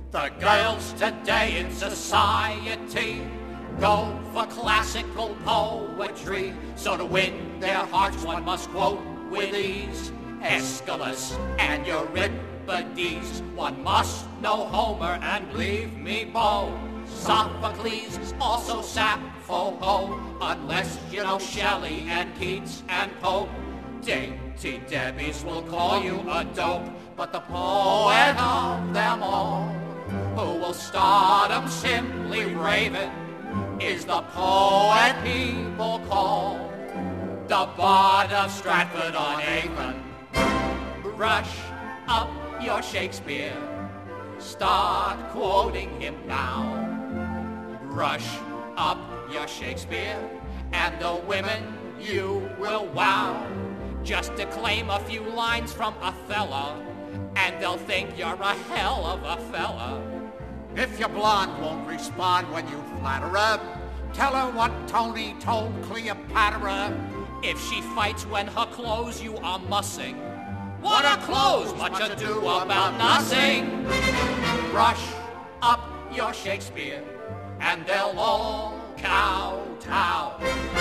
The girls today in society go for classical poetry. So to win their hearts one must quote with ease Aeschylus and Euripides. One must know Homer and leave me Poe. Sophocles, also Sappho, unless you know Shelley and Keats and Pope. Dainty Debbies will call you a dope, but the poet of them all, who will stardom simply raving, is the poet people call the Bard of Stratford-on-Avon. Brush up your Shakespeare, start quoting him now. Brush up your Shakespeare, and the women you will wow. Just declaim a few lines from Othello, and they'll think you're a hell of a fella. If your blonde won't respond when you flatter her, tell her what Tony told Cleopatra. If she fights when her clothes you are mussing, what are clothes? Much ado about nothing. Brush up your Shakespeare, and they'll all kowtow.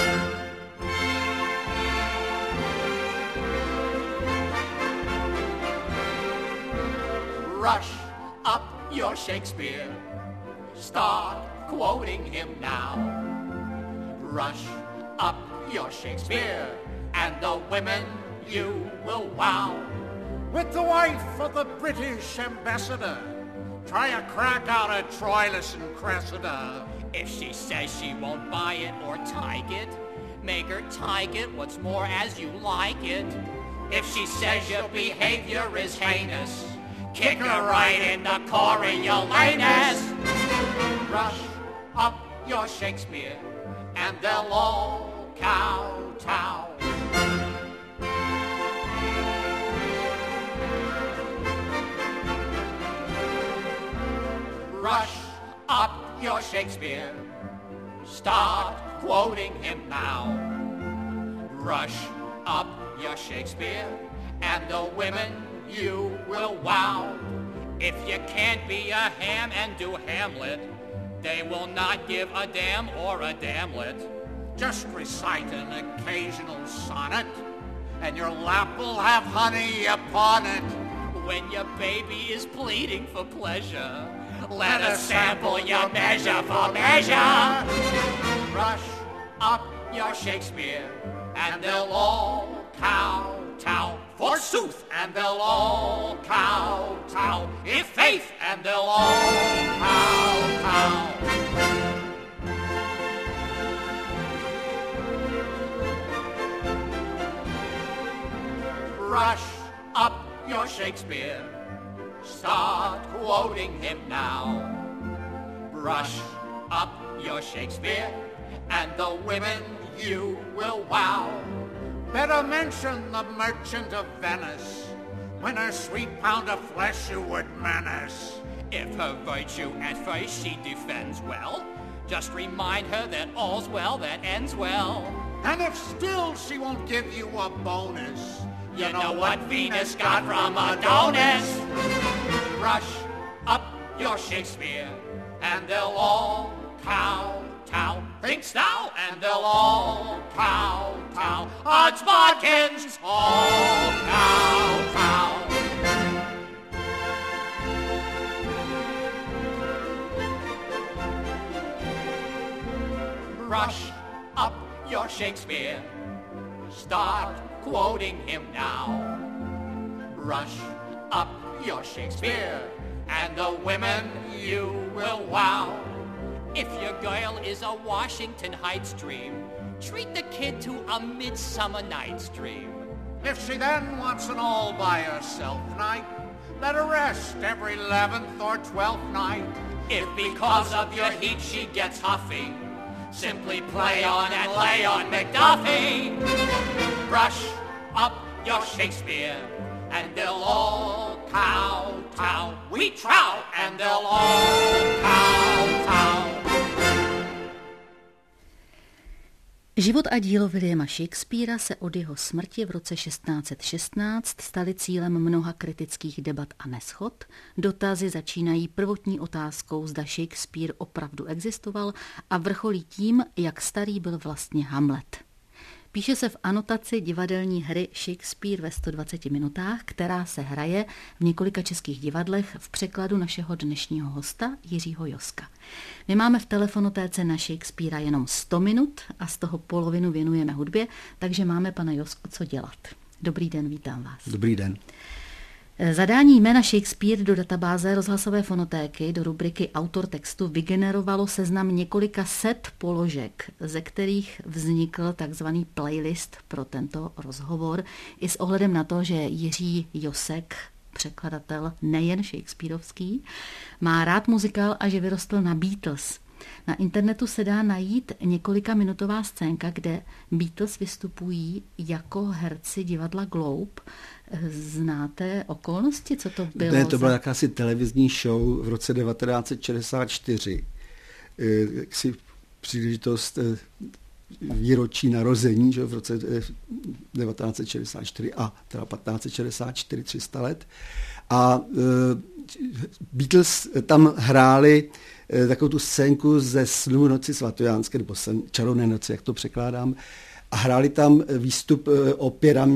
Brush up your Shakespeare, start quoting him now. Brush up your Shakespeare, and the women you will wow. With the wife of the British ambassador, try a crack out of Troilus and Cressida. If she says she won't buy it or tyke it, make her tyke it what's more as you like it. If she says your behavior is heinous, kick her right in the Coriolanus. Brush up your Shakespeare, and they'll all kowtow. Brush up your Shakespeare, start quoting him now. Brush up your Shakespeare, and the women you will wow. If you can't be a ham and do Hamlet, they will not give a damn or a damlet. Just recite an occasional sonnet, and your lap will have honey upon it. When your baby is pleading for pleasure, let us sample your measure for measure. Brush up your Shakespeare, and they'll all kowtow. Forsooth, and they'll all kowtow. I' faith, and they'll all kowtow. Brush up your Shakespeare, start quoting him now. Brush up your Shakespeare, and the women you will wow. Better mention the Merchant of Venice, when her sweet pound of flesh you would menace. If her virtue at first she defends well, just remind her that all's well that ends well. And if still she won't give you a bonus, you know what Venus got from Adonis. Brush up your Shakespeare, and they'll all kowtow. Think'st thou? And they'll all kowtow. Odds bodkins, all kowtow. Brush up your Shakespeare, start quoting him now. Brush up your Shakespeare, and the women you will wow. If your girl is a Washington Heights dream, treat the kid to a Midsummer Night's Dream. If she then wants an all-by-herself night, let her rest every 11th or 12th night. If because of your heat she gets huffy, simply play on and lay on McDuffie. Brush up your Shakespeare, and they'll all kowtow. We trow, and they'll all kowtow. Život a dílo Williama Shakespearea se od jeho smrti v roce 1616 staly cílem mnoha kritických debat a neshod. Dotazy začínají prvotní otázkou, zda Shakespeare opravdu existoval, a vrcholí tím, jak starý byl vlastně Hamlet. Píše se v anotaci divadelní hry Shakespeare ve 120 minutách, která se hraje v několika českých divadlech v překladu našeho dnešního hosta Jiřího Joska. My máme v telefonotéce na Shakespearea jenom 100 minut a z toho polovinu věnujeme hudbě, takže máme, pana Josku, co dělat. Dobrý den, vítám vás. Dobrý den. Zadání jména Shakespeare do databáze rozhlasové fonotéky do rubriky Autor textu vygenerovalo seznam několika set položek, ze kterých vznikl takzvaný playlist pro tento rozhovor i s ohledem na to, že Jiří Josek, překladatel nejen shakespearovský, má rád muzikál a že vyrostl na Beatles. Na internetu se dá najít několikaminutová scénka, kde Beatles vystupují jako herci divadla Globe. Znáte okolnosti, co to bylo? To byla jakási televizní show v roce 1964. Jaksi příležitost výročí narození, že v roce 1964 a teda 1564, 300 let. A Beatles tam hráli takovou tu scénku ze Snu noci svatojánské, nebo Čarovné noci, jak to překládám, a hráli tam výstup o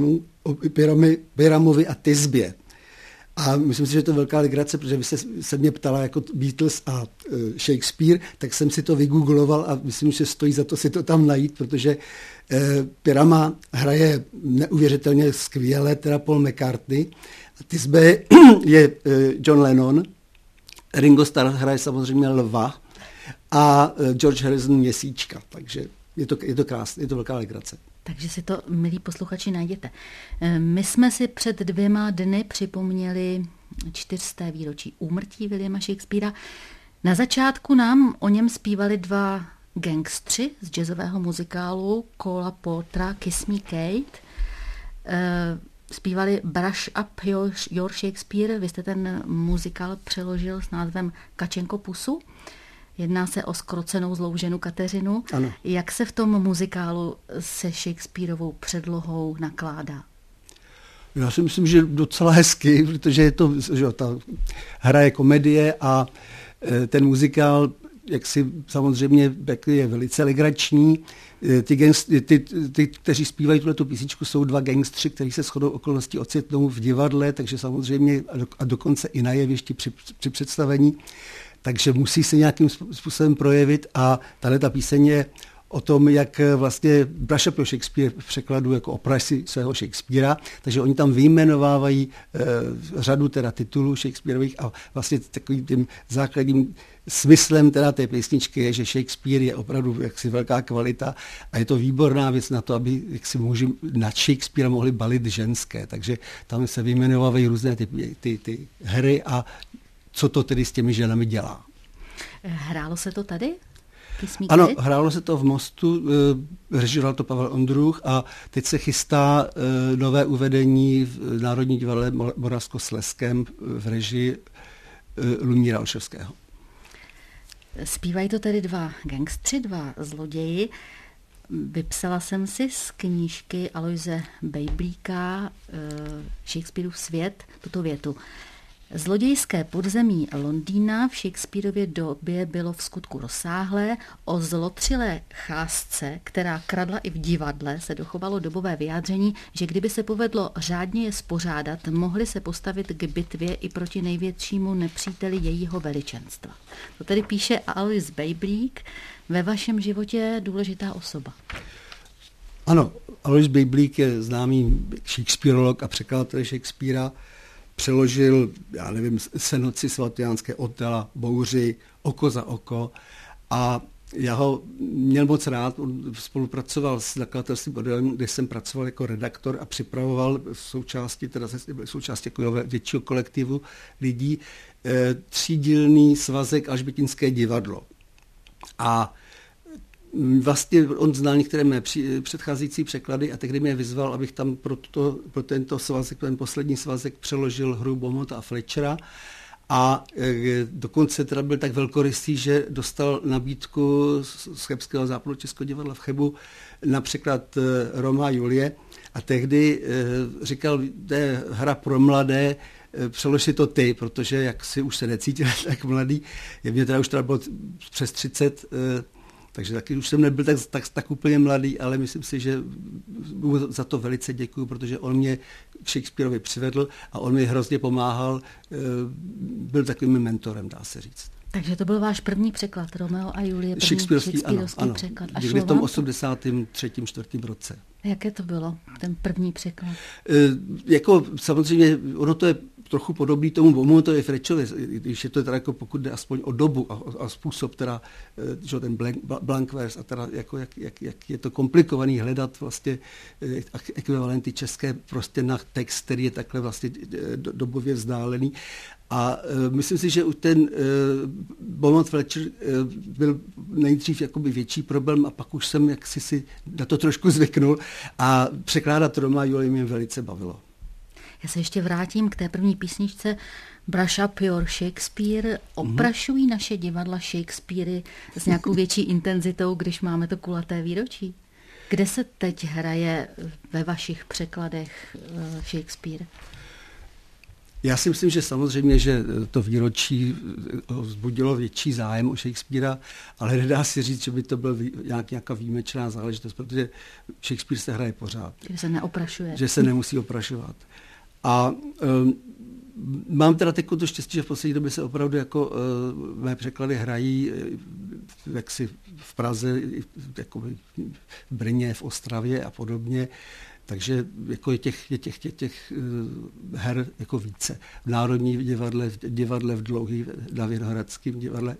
Pyramovi a Tisbě. A myslím si, že to je velká legrace, protože vy se mě ptala jako Beatles a Shakespeare, tak jsem si to vygoogloval a myslím, že stojí za to si to tam najít, protože Pyrama hraje neuvěřitelně skvěle, teda Paul McCartney, a Tisbe je John Lennon, Ringo Starr hraje samozřejmě Lva a George Harrison Měsíčka, takže je to krásné, je to velká legrace. Takže si to, milí posluchači, najděte. My jsme si před 2 dny připomněli 400. výročí úmrtí Williama Shakespearea. Na začátku nám o něm zpívali 2 gangstři z jazzového muzikálu Cola Portera Kiss Me Kate. Zpívali Brush Up Your Shakespeare. Vy jste ten muzikál přeložil s názvem Kačenko pusu. Jedná se o zkrocenou zlou ženu Kateřinu. Ano. Jak se v tom muzikálu se Shakespearovou předlohou nakládá? Já si myslím, že docela hezky, protože je to, že ta hra je komedie a ten muzikál, jak si samozřejmě je velice legrační. Ty, kteří zpívají tuto písničku, jsou 2 gangstři, kteří se shodou okolností ocitnou v divadle, takže samozřejmě a dokonce i na jevišti při představení. Takže musí se nějakým způsobem projevit a tato píseň je o tom, jak vlastně Brush Up Your Shakespeare v překladu jako opraž si svého Shakespearea, takže oni tam vyjmenovávají řadu teda titulů Shakespearových a vlastně takovým tím základním smyslem teda té písničky je, že Shakespeare je opravdu jaksi velká kvalita a je to výborná věc na to, aby jaksi muži nad Shakespearea mohli balit ženské, takže tam se vyjmenovávají různé ty hry a co to tedy s těmi ženami dělá. Hrálo se to tady? Ano, hrálo se to v Mostu, režíroval to Pavel Ondruch a teď se chystá nové uvedení v Národní divadle Moravskoslezském v režii Lumíra Olšovského. Zpívají to tedy 2 gangstři, 2 zloději. Vypsala jsem si z knížky Aloise Bejblíka Shakespearův svět tuto větu. Zlodějské podzemí Londýna v Shakespearově době bylo v skutku rozsáhlé. O zlotřilé cházce, která kradla i v divadle, se dochovalo dobové vyjádření, že kdyby se povedlo řádně je spořádat, mohli se postavit k bitvě i proti největšímu nepříteli jejího veličenstva. To tedy píše Alois Bejblík, ve vašem životě důležitá osoba. Ano, Alois Bejblík je známý shakespearolog a překladatel Shakespearea. Přeložil, já nevím, Senoci svatojánské, Otela, Bouři, Oko za oko a já ho měl moc rád, on spolupracoval s nakladatelstvím Odeon, kde jsem pracoval jako redaktor a připravoval v součásti jako většího kolektivu lidí 3dílný svazek Alžbětinské divadlo. A vlastně on znal některé mé předcházející překlady a tehdy mě vyzval, abych tam pro tento svazek, ten poslední svazek, přeložil hru Beaumonta a Fletchera A dokonce teda byl tak velkorysý, že dostal nabídku z Chebského Západočeského divadla v Chebu na překlad Romea a Julie. A tehdy říkal, to je hra pro mladé, přelož si to ty, protože jak si už se necítil tak mladý, mě teda už teda bylo přes 30, takže taky už jsem nebyl tak úplně mladý, ale myslím si, že mu za to velice děkuju, protože on mě k Shakespeareovi přivedl a on mi hrozně pomáhal, byl takovým mentorem, dá se říct. Takže to byl váš první překlad, Romeo a Julie, první Shakespeareovský překlad. A někdy v tom 83. 4. roce. Jaké to bylo, ten první překlad? Jako samozřejmě, ono to je trochu podobný tomu to je Frečovi, když je to teda jako pokud jde aspoň o dobu a způsob, teda, že ten blank verse a teda jako jak je to komplikovaný hledat vlastně ekvivalenty české prostě na text, který je takhle vlastně dobově vzdálený. A myslím si, že ten Beaumont Fletcher byl nejdřív jakoby větší problém a pak už jsem jaksi si na to trošku zvyknul a překládat Romea a Julie mě velice bavilo. Já se ještě vrátím k té první písničce Brush Up Your Shakespeare. Oprašují naše divadla Shakespeary s nějakou větší intenzitou, když máme to kulaté výročí? Kde se teď hraje ve vašich překladech Shakespeare? Já si myslím, že samozřejmě, že to výročí vzbudilo větší zájem o Shakespearea, ale nedá si říct, že by to byla nějaká výjimečná záležitost, protože Shakespeare se hraje pořád. Že se neoprašuje. Že se nemusí oprašovat. A mám teda teď to štěstí, že v poslední době se opravdu jako mé překlady hrají jaksi v Praze, jako v Brně, v Ostravě a podobně. Takže jako je těch her jako více. V Národní divadle v Dlouhý, na Vinohradském divadle,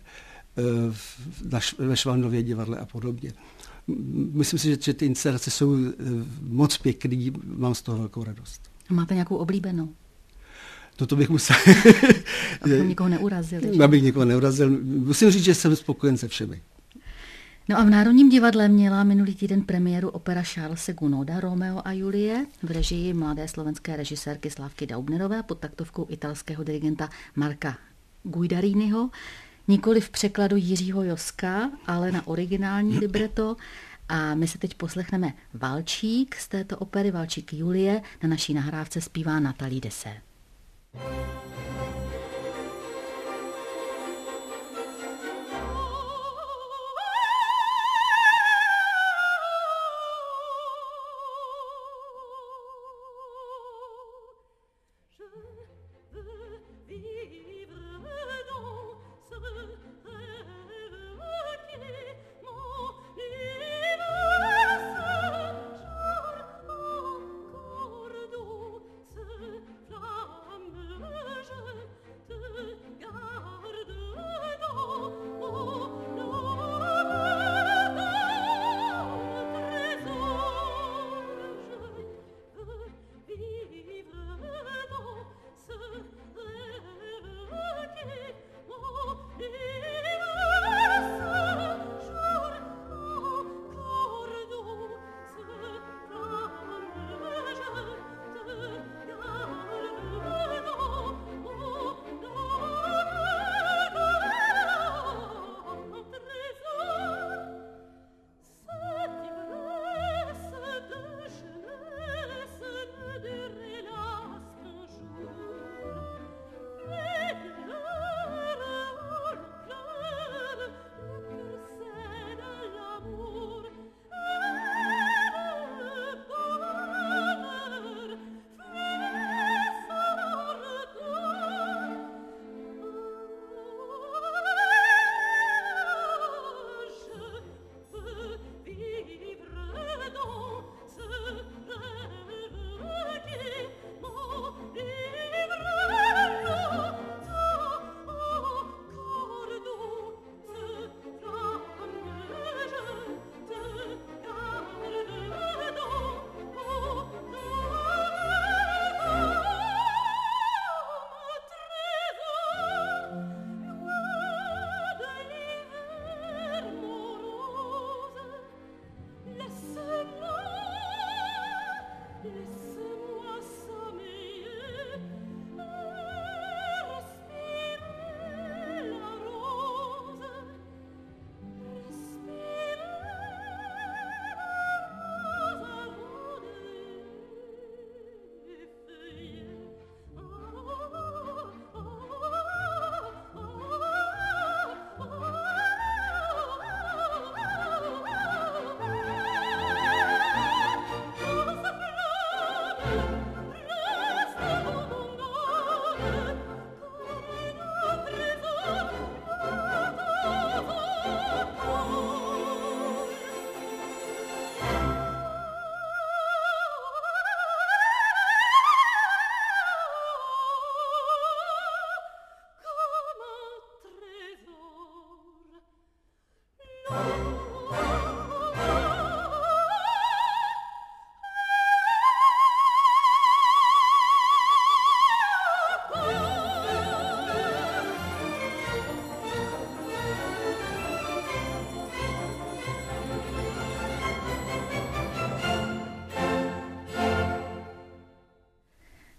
ve Švandově divadle a podobně. Myslím si, že ty inscenace jsou moc pěkný, mám z toho velkou radost. Máte nějakou oblíbenou? To bych musel... Abychom někoho neurazili. Abych někoho neurazil. Musím říct, že jsem spokojen se všemi. No a v Národním divadle měla minulý týden premiéru opera Charlese Gounoda Romeo a Julie v režii mladé slovenské režisérky Slávky Daubnerové pod taktovkou italského dirigenta Marka Guidariniho. Nikoli v překladu Jiřího Joska, ale na originální libreto. A my se teď poslechneme Valčík z této opery, Valčík Julie. Na naší nahrávce zpívá Nathalie Dessay.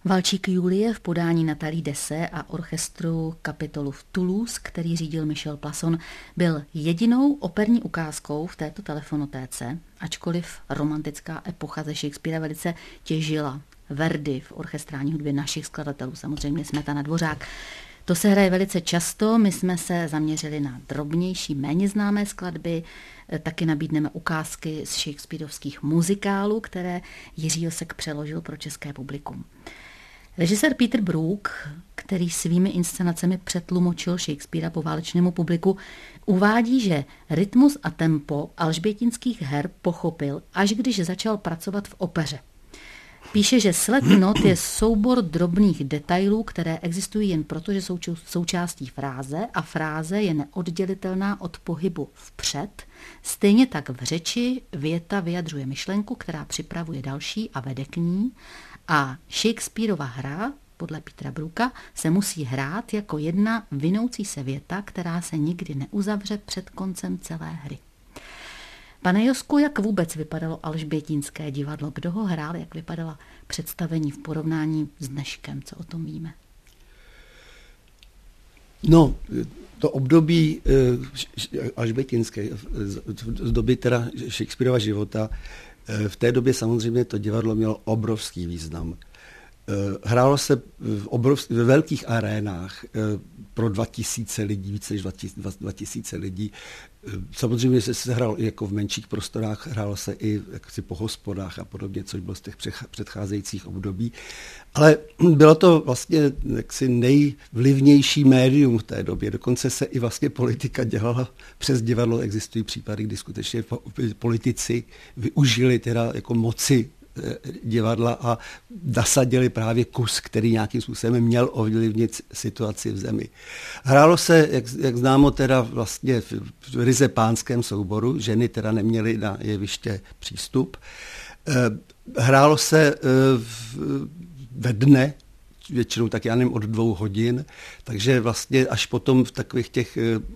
Valčík Julie v podání Nathalie Dessay a orchestru Kapitolu v Toulouse, který řídil Michel Plasson, byl jedinou operní ukázkou v této telefonotéce, ačkoliv romantická epocha ze Shakespearea velice těžila Verdi v orchestrální hudbě našich skladatelů, samozřejmě Smetana, Dvořák. To se hraje velice často, my jsme se zaměřili na drobnější, méně známé skladby, taky nabídneme ukázky z shakespearovských muzikálů, které Jiří Josek přeložil pro české publikum. Režisér Peter Brook, který svými inscenacemi přetlumočil Shakespearea po válečnému publiku, uvádí, že rytmus a tempo alžbětinských her pochopil, až když začal pracovat v opeře. Píše, že sled not je soubor drobných detailů, které existují jen proto, že jsou součástí fráze a fráze je neoddělitelná od pohybu vpřed. Stejně tak v řeči věta vyjadřuje myšlenku, která připravuje další a vede k ní. A Shakespearova hra, podle Petera Brooka, se musí hrát jako jedna vinoucí se věta, která se nikdy neuzavře před koncem celé hry. Pane Josku, jak vůbec vypadalo alžbětínské divadlo? Kdo ho hrál? Jak vypadala představení v porovnání s dneškem? Co o tom víme? No, to období alžbětínské, z doby teda Shakespearova života, v té době samozřejmě to divadlo mělo obrovský význam. Hrálo se ve velkých arénách pro 2000 lidí, více než 2000 lidí. Samozřejmě se hrál i jako v menších prostorách, hrálo se i jaksi po hospodách a podobně, což bylo z těch předcházejících období. Ale bylo to vlastně jaksi nejvlivnější médium v té době. Dokonce se i vlastně politika dělala přes divadlo. Existují případy, kdy skutečně politici využili teda jako moci divadla a nasadili právě kus, který nějakým způsobem měl ovlivnit situaci v zemi. Hrálo se, jak známo, teda vlastně v ryze pánském souboru, ženy teda neměly na jeviště přístup. Hrálo se ve dne, většinou tak já nevím, od 2 hodin, takže vlastně až potom v takových těch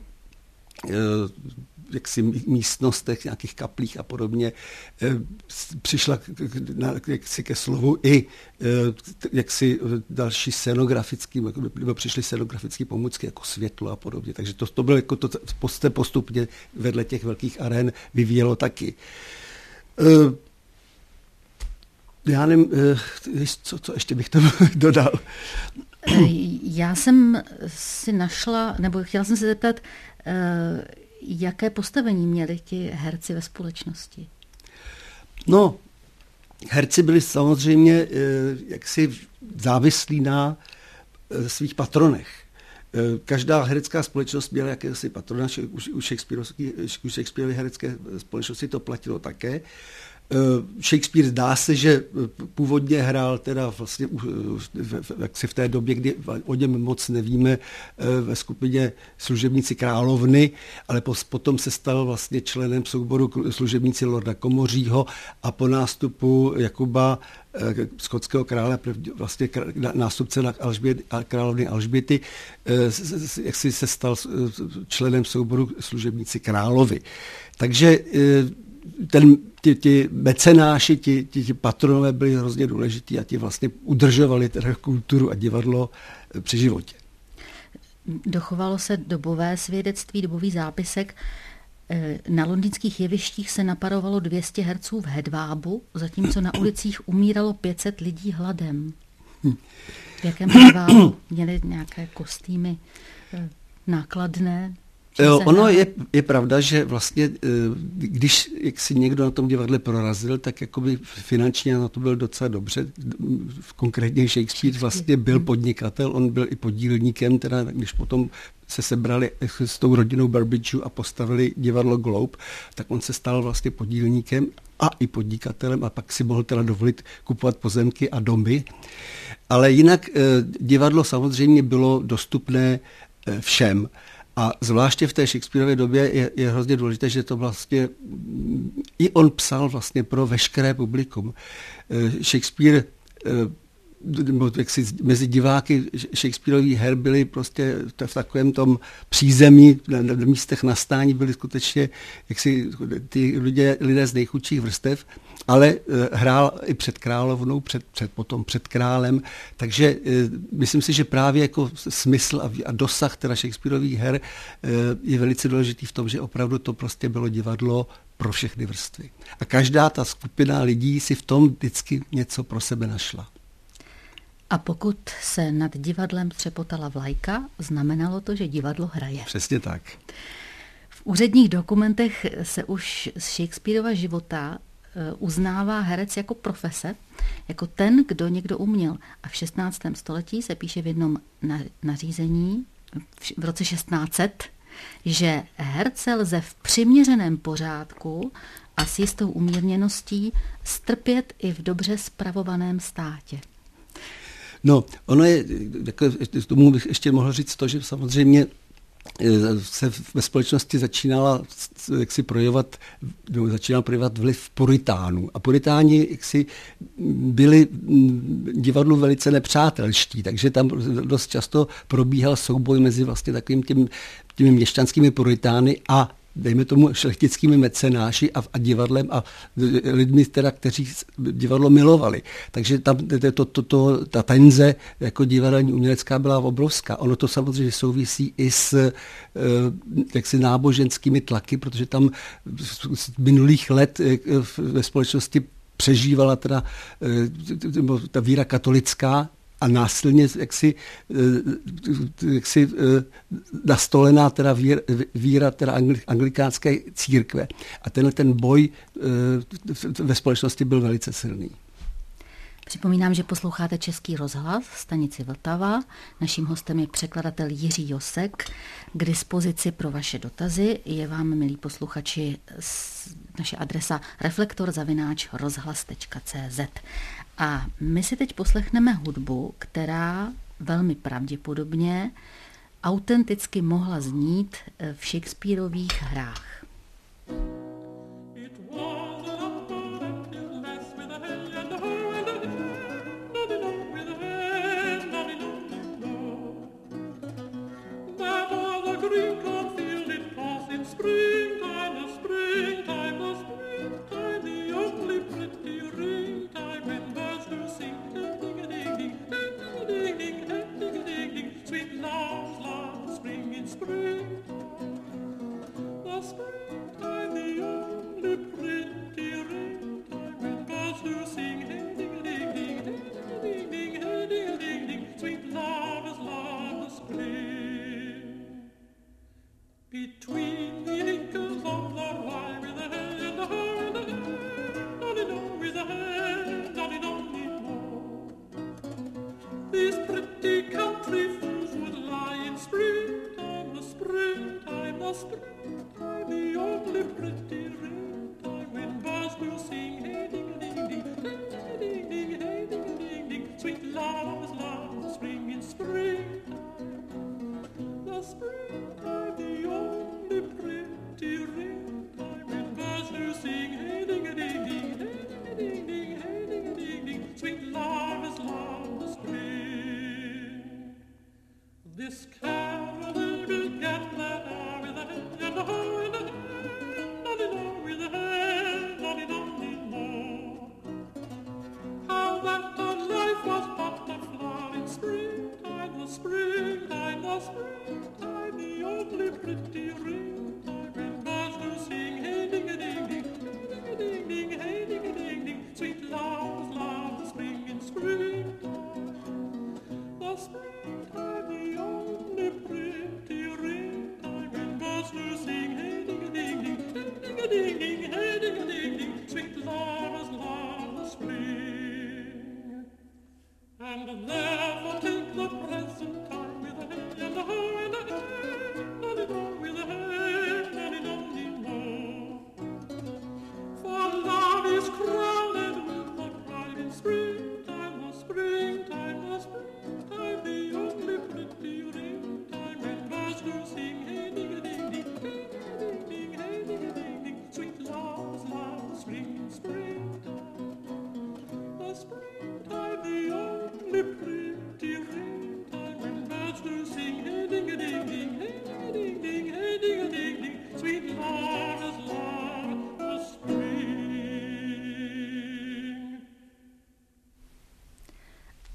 jaksi místnostech, nějakých kaplích a podobně, přišla jaksi ke slovu i jaksi další scenografický, nebo přišly scenografické pomůcky jako světlo a podobně. Takže to bylo jako to postupně vedle těch velkých arén vyvíjelo taky. Já nevím, co ještě bych to dodal. Já jsem si našla, nebo chtěla jsem se zeptat, jaké postavení měli ti herci ve společnosti? No, herci byli samozřejmě jaksi závislí na svých patronech. Každá herecká společnost měla jakési patrona, u Shakespearovy herecké společnosti to platilo také. Shakespeare zdá se, že původně hrál teda vlastně v té době, kdy o něm moc nevíme, ve skupině Služebníci královny, ale potom se stal vlastně členem souboru Služebníci lorda Komořího a po nástupu Jakuba skotského krále, vlastně nástupce na královny Alžběty, jak si se stal členem souboru Služebníci královy. Takže ti mecenáši, ti patronové byli hrozně důležití a ti vlastně udržovali teda kulturu a divadlo při životě. Dochovalo se dobové svědectví, dobový zápisek. Na londýnských jevištích se naparovalo 200 herců v hedvábu, zatímco na ulicích umíralo 500 lidí hladem. V jakém hedvábu? Měli nějaké kostýmy nákladné? Ono je pravda, že vlastně, když jak si někdo na tom divadle prorazil, tak jakoby finančně na to byl docela dobře. Konkrétně Shakespeare vlastně byl podnikatel, on byl i podílníkem, teda když potom se sebrali s tou rodinou Burbidgeů a postavili divadlo Globe, tak on se stal vlastně podílníkem a i podnikatelem a pak si mohl teda dovolit kupovat pozemky a domy. Ale jinak divadlo samozřejmě bylo dostupné všem. A zvláště v té Shakespearově době je hrozně důležité, že to vlastně i on psal vlastně pro veškeré publikum. Shakespeare jaksi mezi diváky Shakespeareových her byli prostě v takovém tom přízemí, na místech nastání byli skutečně jaksi ty lidé z nejchudších vrstev, ale hrál i před královnou, potom před králem, takže myslím si, že právě jako smysl a dosah teda Shakespeareových her je velice důležitý v tom, že opravdu to prostě bylo divadlo pro všechny vrstvy. A každá ta skupina lidí si v tom vždycky něco pro sebe našla. A pokud se nad divadlem třepotala vlajka, znamenalo to, že divadlo hraje. Přesně tak. V úředních dokumentech se už z Shakespeareova života uznává herec jako profese, jako ten, kdo někdo uměl. A v 16. století se píše v jednom nařízení v roce 1600, že herce lze v přiměřeném pořádku a s jistou umírněností strpět i v dobře spravovaném státě. No, ono je, tomu bych ještě mohl říct to, že samozřejmě se ve společnosti začínal projevovat vliv puritánů. A puritáni byli divadlu velice nepřátelští, takže tam dost často probíhal souboj mezi vlastně takovým těmi měšťanskými puritány a dejme tomu šlechtickými mecenáši a divadlem a lidmi, teda, kteří divadlo milovali. Takže tam ta tenze jako divadelní umělecká byla obrovská. Ono to samozřejmě souvisí i s jaksi náboženskými tlaky, protože tam z minulých let ve společnosti přežívala teda ta víra katolická, a násilně jaksi nastolená teda víra teda anglikánské církve. A ten boj ve společnosti byl velice silný. Připomínám, že posloucháte Český rozhlas, stanici Vltava. Naším hostem je překladatel Jiří Josek. K dispozici pro vaše dotazy je vám, milí posluchači, naše adresa reflektor@rozhlas.cz. A my si teď poslechneme hudbu, která velmi pravděpodobně autenticky mohla znít v Shakespeareových hrách.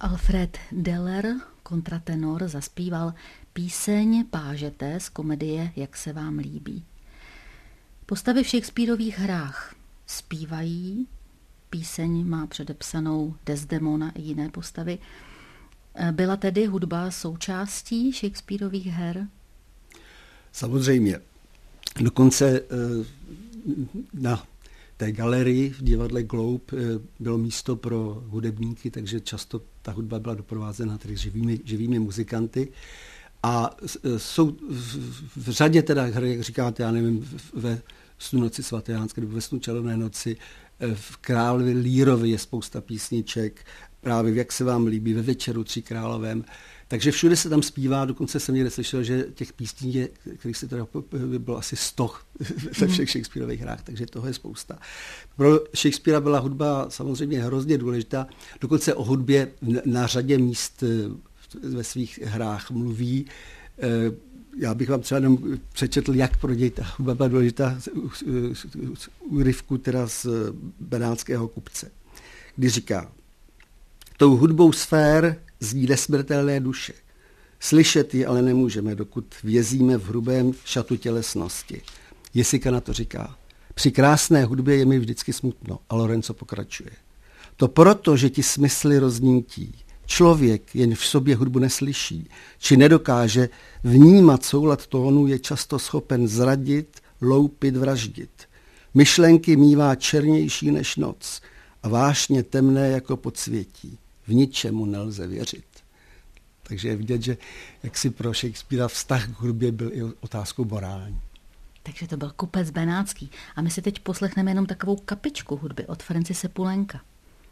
Alfred Deller, kontratenor, zaspíval píseň Pážete z komedie Jak se vám líbí. Postavy v Shakespearových hrách zpívají, píseň má předepsanou Desdemona i jiné postavy. Byla tedy hudba součástí Shakespearových her? Samozřejmě. Dokonce na té galerii v divadle Globe bylo místo pro hudebníky, takže často ta hudba byla doprovázena tedy živými muzikanty. A jsou v řadě teda hry, jak říkáte, já nevím, ve Snu noci svatého nebo ve Snu čarovné noci, v Královi Lírovi je spousta písniček, právě v Jak se vám líbí, ve Večeru 3 královém. Takže všude se tam zpívá, dokonce jsem někde slyšel, že těch písní, kterých se teda bylo asi 100 ve všech Shakespearových hrách, takže toho je spousta. Pro Shakespearea byla hudba samozřejmě hrozně důležitá, dokonce o hudbě na řadě míst ve svých hrách mluví. Já bych vám třeba jenom přečetl, jak pro něj ta hudba byla důležitá úryvku teda z Benátského kupce, kdy říká: tou hudbou sfér zní nesmrtelné duše. Slyšet ji ale nemůžeme, dokud vězíme v hrubém šatu tělesnosti. Jessica na to říká: při krásné hudbě je mi vždycky smutno. A Lorenzo pokračuje: to proto, že ti smysly roznítí. Člověk jen v sobě hudbu neslyší, či nedokáže vnímat soulad tónů, je často schopen zradit, loupit, vraždit. Myšlenky mívá černější než noc a vášně temné jako podsvětí. V ničemu nelze věřit. Takže je vidět, že jaksi pro Shakespearea vztah k hudbě byl i otázkou morální. Takže to byl kupec benátský. A my si teď poslechneme jenom takovou kapičku hudby od Francise Poulenca.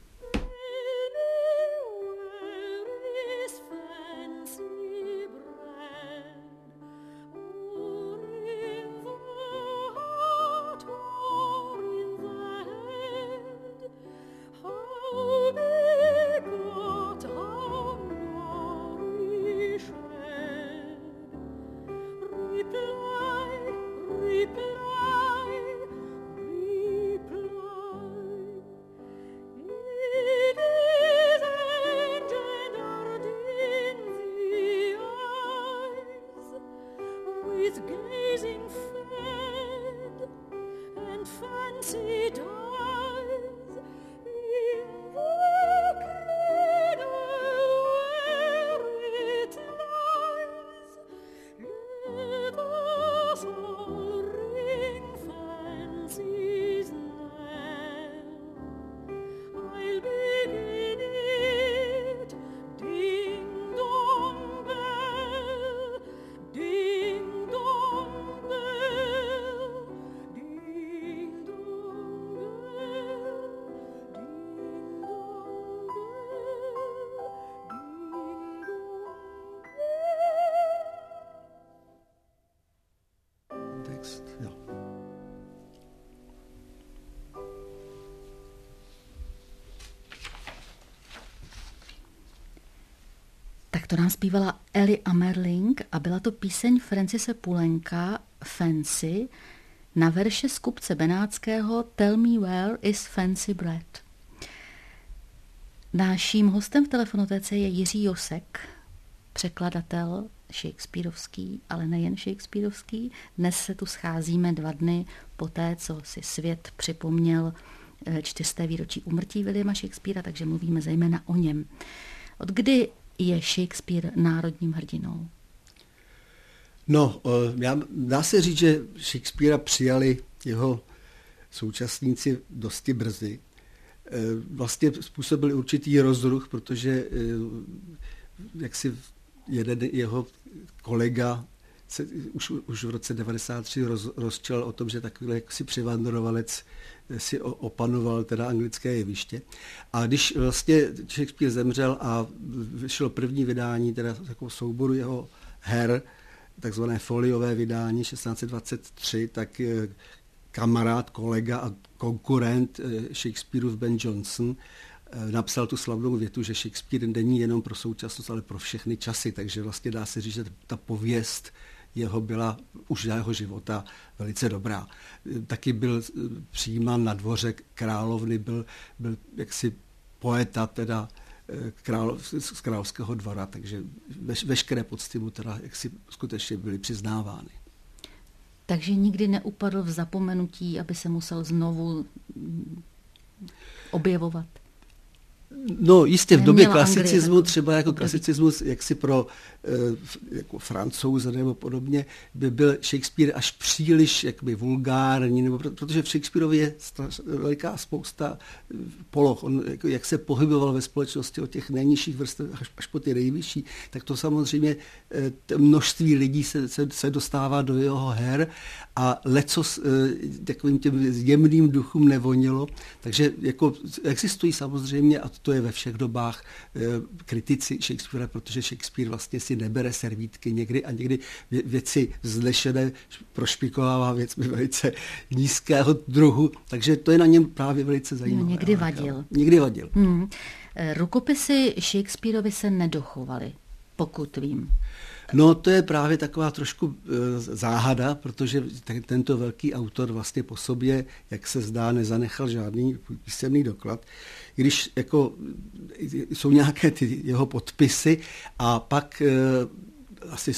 Tak to nám zpívala Ellie Amerling a byla to píseň Francise Poulenca Fancy na verše z kupce benátského Tell me where is fancy bread. Naším hostem v Telefonotéce je Jiří Josek, překladatel shakespearovský, ale nejen shakespearovský. Dnes se tu scházíme 2 dny poté, co si svět připomněl 400. výročí úmrtí Williama Shakespearea, takže mluvíme zejména o něm. Od kdy je Shakespeare národním hrdinou? No, dá se říct, že Shakespearea přijali jeho současníci dosti brzy. Vlastně způsobil určitý rozruch, protože jaksi jeden jeho kolega se už v roce 1993 rozčel o tom, že takový jaksi přivandrovalec si opanoval teda anglické jeviště. A když vlastně Shakespeare zemřel a vyšlo první vydání teda takovou souboru jeho her, takzvané foliové vydání 1623, tak kamarád, kolega a konkurent Shakespeareův Ben Jonson napsal tu slavnou větu, že Shakespeare není jenom pro současnost, ale pro všechny časy, takže vlastně dá se říct, že ta pověst jeho byla už za jeho života velice dobrá. Taky byl přijímán na dvoře královny, byl jaksi poeta teda z královského dvora, takže veškeré pocty mu teda jaksi skutečně byly přiznávány. Takže nikdy neupadl v zapomenutí, aby se musel znovu objevovat? No jistě v době klasicismu, Anglie, třeba jako klasicismus, jaksi pro jako Francouze nebo podobně, by byl Shakespeare až příliš jakoby vulgární, nebo protože v Shakespeareovi je veliká spousta poloh. On jak se pohyboval ve společnosti od těch nejnižších vrstev až po ty nejvyšší, tak to samozřejmě množství lidí se dostává do jeho her a lecos takovým těm jemným duchům nevonilo. Takže jako existují samozřejmě, a to je ve všech dobách, kritici Shakespearea, protože Shakespeare vlastně si nebere servítky někdy a někdy věci vznešené prošpikovává věcmi velice nízkého druhu, takže to je na něm právě velice zajímavé. No, někdy vadil. Někdy vadil. Rukopisy Shakespeareovi se nedochovaly, pokud vím. No to je právě taková trošku záhada, protože tento velký autor vlastně po sobě, jak se zdá, nezanechal žádný písemný doklad, i když jako jsou nějaké ty jeho podpisy a pak asi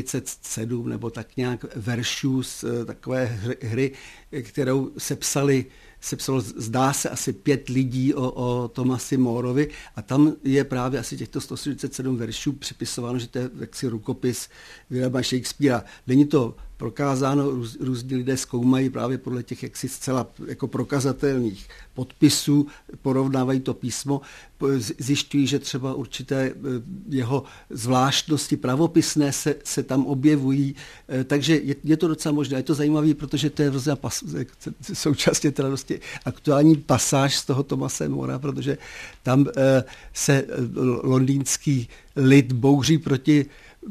147 nebo tak nějak veršů z takové hry, kterou sepsalo, zdá se, asi 5 lidí o Thomasi Moreovi a tam je právě asi těchto 147 veršů připisováno, že to je jaksi rukopis Williama Shakespearea. Není to prokázáno, různí lidé zkoumají právě podle těch jaksi zcela jako prokazatelných podpisů, porovnávají to písmo, zjišťují, že třeba určité jeho zvláštnosti pravopisné se tam objevují, takže je to docela možné. Je to zajímavé, protože to je současně teda dosti aktuální pasáž z toho Thomase Morea, protože tam se londýnský lid bouří proti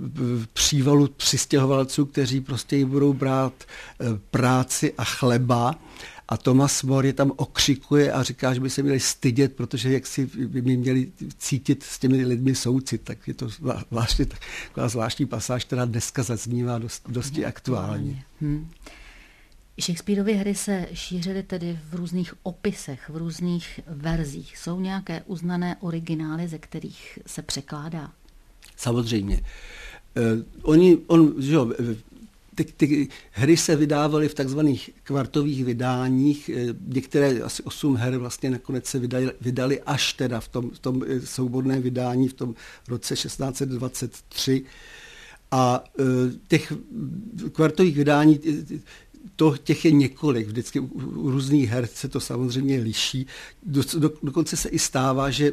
přívalu přistěhovalců, kteří prostě jim budou brát práci a chleba. A Thomas More je tam okřikuje a říká, že by se měli stydět, protože jak si by měli cítit s těmi lidmi soucit. Tak je to taková zvláštní pasáž, která dneska zaznívá dosti aktuálně. Shakespeareovy hry se šířily tedy v různých opisech, v různých verzích. Jsou nějaké uznané originály, ze kterých se překládá? Samozřejmě. Ty hry se vydávaly v takzvaných kvartových vydáních, některé asi 8 her vlastně nakonec se vydali až teda v tom souborném vydání v tom roce 1623 a těch kvartových vydání těch je několik, vždycky u různých her se to samozřejmě liší. Dokonce se i stává, že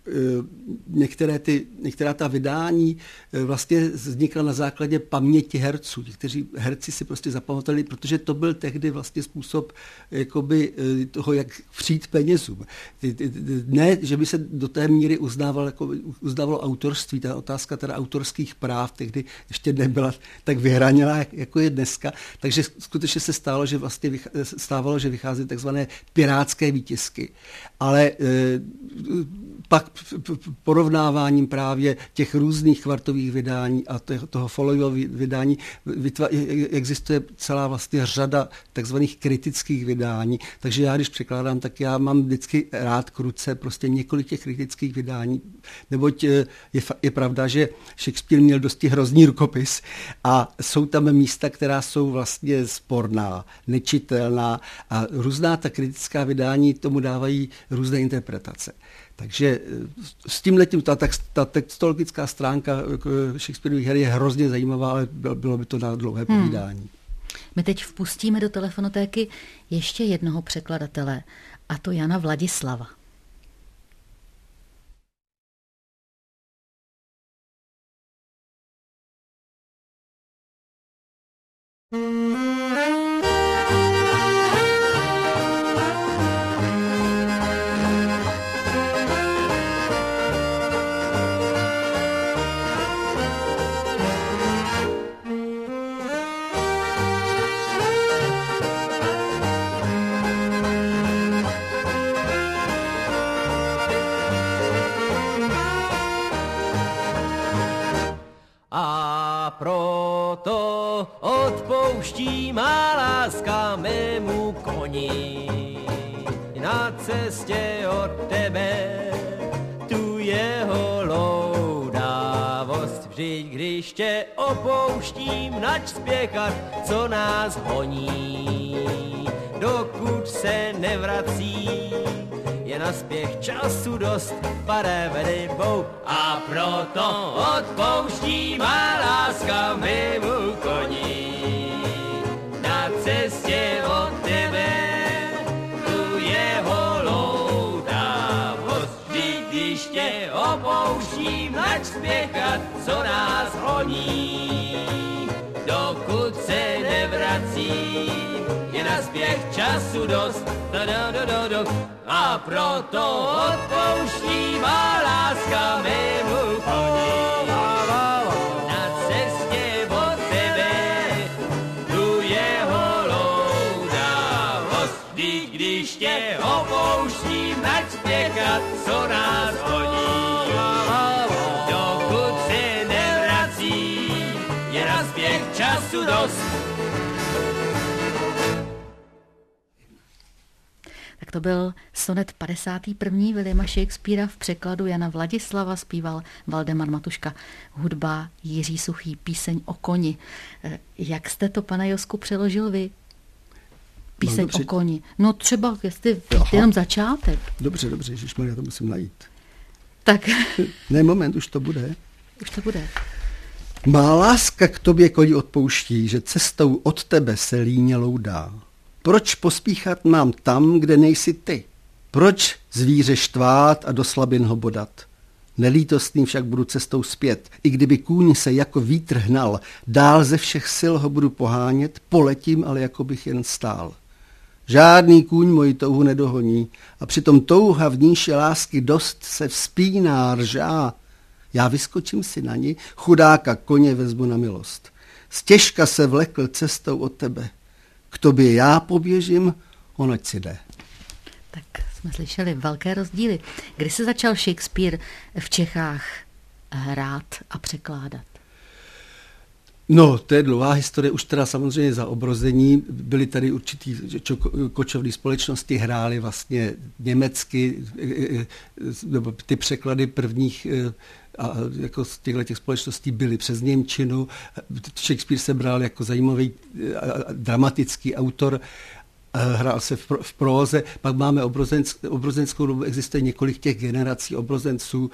některá ta vydání vlastně vznikla na základě paměti herců. Někteří herci si prostě zapamatovali, protože to byl tehdy vlastně způsob jakoby toho, jak přijít penězům. Ne, že by se do té míry uznávalo autorství. Ta otázka teda autorských práv tehdy ještě nebyla tak vyhraněná, jako je dneska. Takže skutečně se stávalo, že vychází takzvané pirátské výtisky. Ale pak porovnáváním právě těch různých kvartových vydání a toho followového vydání existuje celá vlastně řada takzvaných kritických vydání. Takže já, když překládám, tak já mám vždycky rád k ruce prostě několik těch kritických vydání, neboť je pravda, že Shakespeare měl dosti hrozný rukopis a jsou tam místa, která jsou vlastně sporná, nečitelná a různá ta kritická vydání tomu dávají různé interpretace. Takže s tímhletím ta textologická stránka Shakespeareových her je hrozně zajímavá, ale bylo by to na dlouhé povídání. My teď vpustíme do telefonotéky ještě jednoho překladatele, a to Jana Vladislava. Proto odpouští má láska mému koni. Na cestě od tebe tu je bydliště opouštím, nač spěchat, co nás honí. Dokud se nevrací, je na spěch času dost, pade vedybou. A proto odpouští má láska mému koni. Na cestě od tebe tu jeho loutavost. Když tě opouštím, nač spěchat, co nás honí. Dokud se nevrací, je na spěch času dost. A proto odpouští má láska mému koni. Na cestě od tebe tu jeho loudavost. Když tě opouštím, nač spěchat, co nás honí. Dokud se nevrací, je na spěch času dost. Tak to byl sonet 51. Williama Shakespearea v překladu Jana Vladislava, zpíval Valdemar Matuška, hudba Jiří Suchý, píseň o koni. Jak jste to, pane Josku, přeložil vy? Píseň o koni. No třeba, jestli jenom začátek. Dobře, ježišmarja, to musím najít. Tak. Ne, moment, už to bude. Už to bude. Má láska k tobě koni odpouští, že cestou od tebe se líně loudá. Proč pospíchat mám tam, kde nejsi ty? Proč zvíře štvát a do slabin ho bodat? Nelítostný však budu cestou zpět. I kdyby kůň se jako vítr hnal, dál ze všech sil ho budu pohánět, poletím, ale jako bych jen stál. Žádný kůň moji touhu nedohoní a přitom touha v níže lásky dost se vzpíná, ržá. Já vyskočím si na ní, chudáka koně vezmu na milost. Stěžka se vlekl cestou od tebe. K tobě já poběžím, on ať si jde. Tak jsme slyšeli velké rozdíly. Kdy se začal Shakespeare v Čechách hrát a překládat? No, to je dlouhá historie, už teda samozřejmě za obrození. Byly tady určitý kočovné společnosti, hrály vlastně německy, nebo ty překlady prvních a jako z těchto společností byly přes němčinu. Shakespeare se bral jako zajímavý dramatický autor, hrál se v próze, pak máme obrozenskou dobu, existuje několik těch generací obrozenců,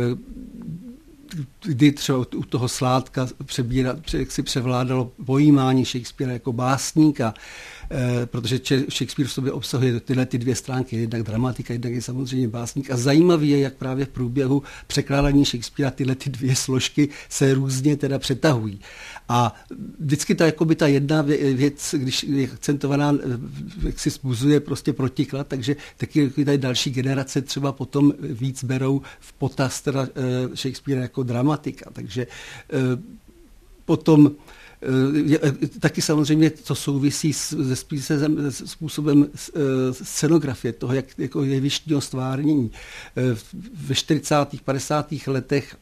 kdy třeba u toho Sládka si převládalo pojímání Shakespearea jako básníka, protože Shakespeare v sobě obsahuje tyhle ty dvě stránky, jednak dramatika, jednak je samozřejmě básník. A zajímavý je, jak právě v průběhu překládání Shakespearea tyhle ty dvě složky se různě teda přetahují. A vždycky ta jedna věc, když je akcentovaná, jak si zbuzuje prostě protiklad, takže taky tady další generace třeba potom víc berou v potaz teda Shakespearea jako dramatika. Takže potom taky samozřejmě to souvisí se způsobem scenografie, toho, jak jako jevištního stvárnění. Ve 40. 50. letech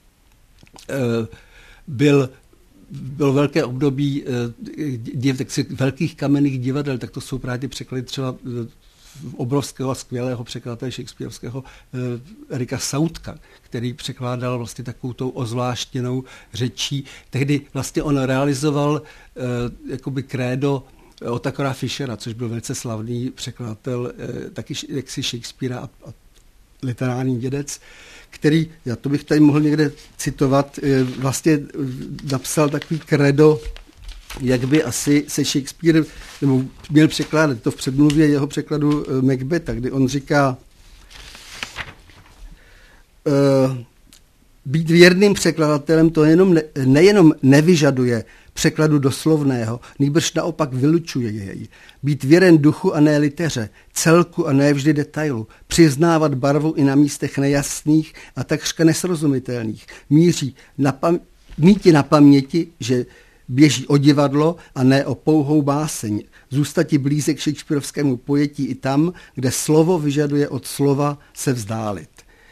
bylo velké období velkých kamenných divadel, tak to jsou právě překlady třeba obrovského a skvělého překladatele shakespearovského Erika Sautka, který překládal vlastně takovou tou ozvláštněnou řečí. Tehdy vlastně on realizoval jakoby krédo Otakara Fischera, což byl velice slavný překladatel taky jaksi Shakespearea a literární vědec, který, já to bych tady mohl někde citovat, vlastně napsal takový krédo, jak by asi se Shakespeare nebo měl překládat. To v předmluvě jeho překladu Macbetha, kdy on říká, být věrným překladatelem to nejenom nevyžaduje překladu doslovného, nýbrž naopak vylučuje jej. Být věren duchu a ne liteře, celku a ne vždy detailu, přiznávat barvu i na místech nejasných a takřka nesrozumitelných, míti na paměti, že běží o divadlo a ne o pouhou báseň. Zůstati blízek shakespearovskému pojetí i tam, kde slovo vyžaduje od slova se vzdálit.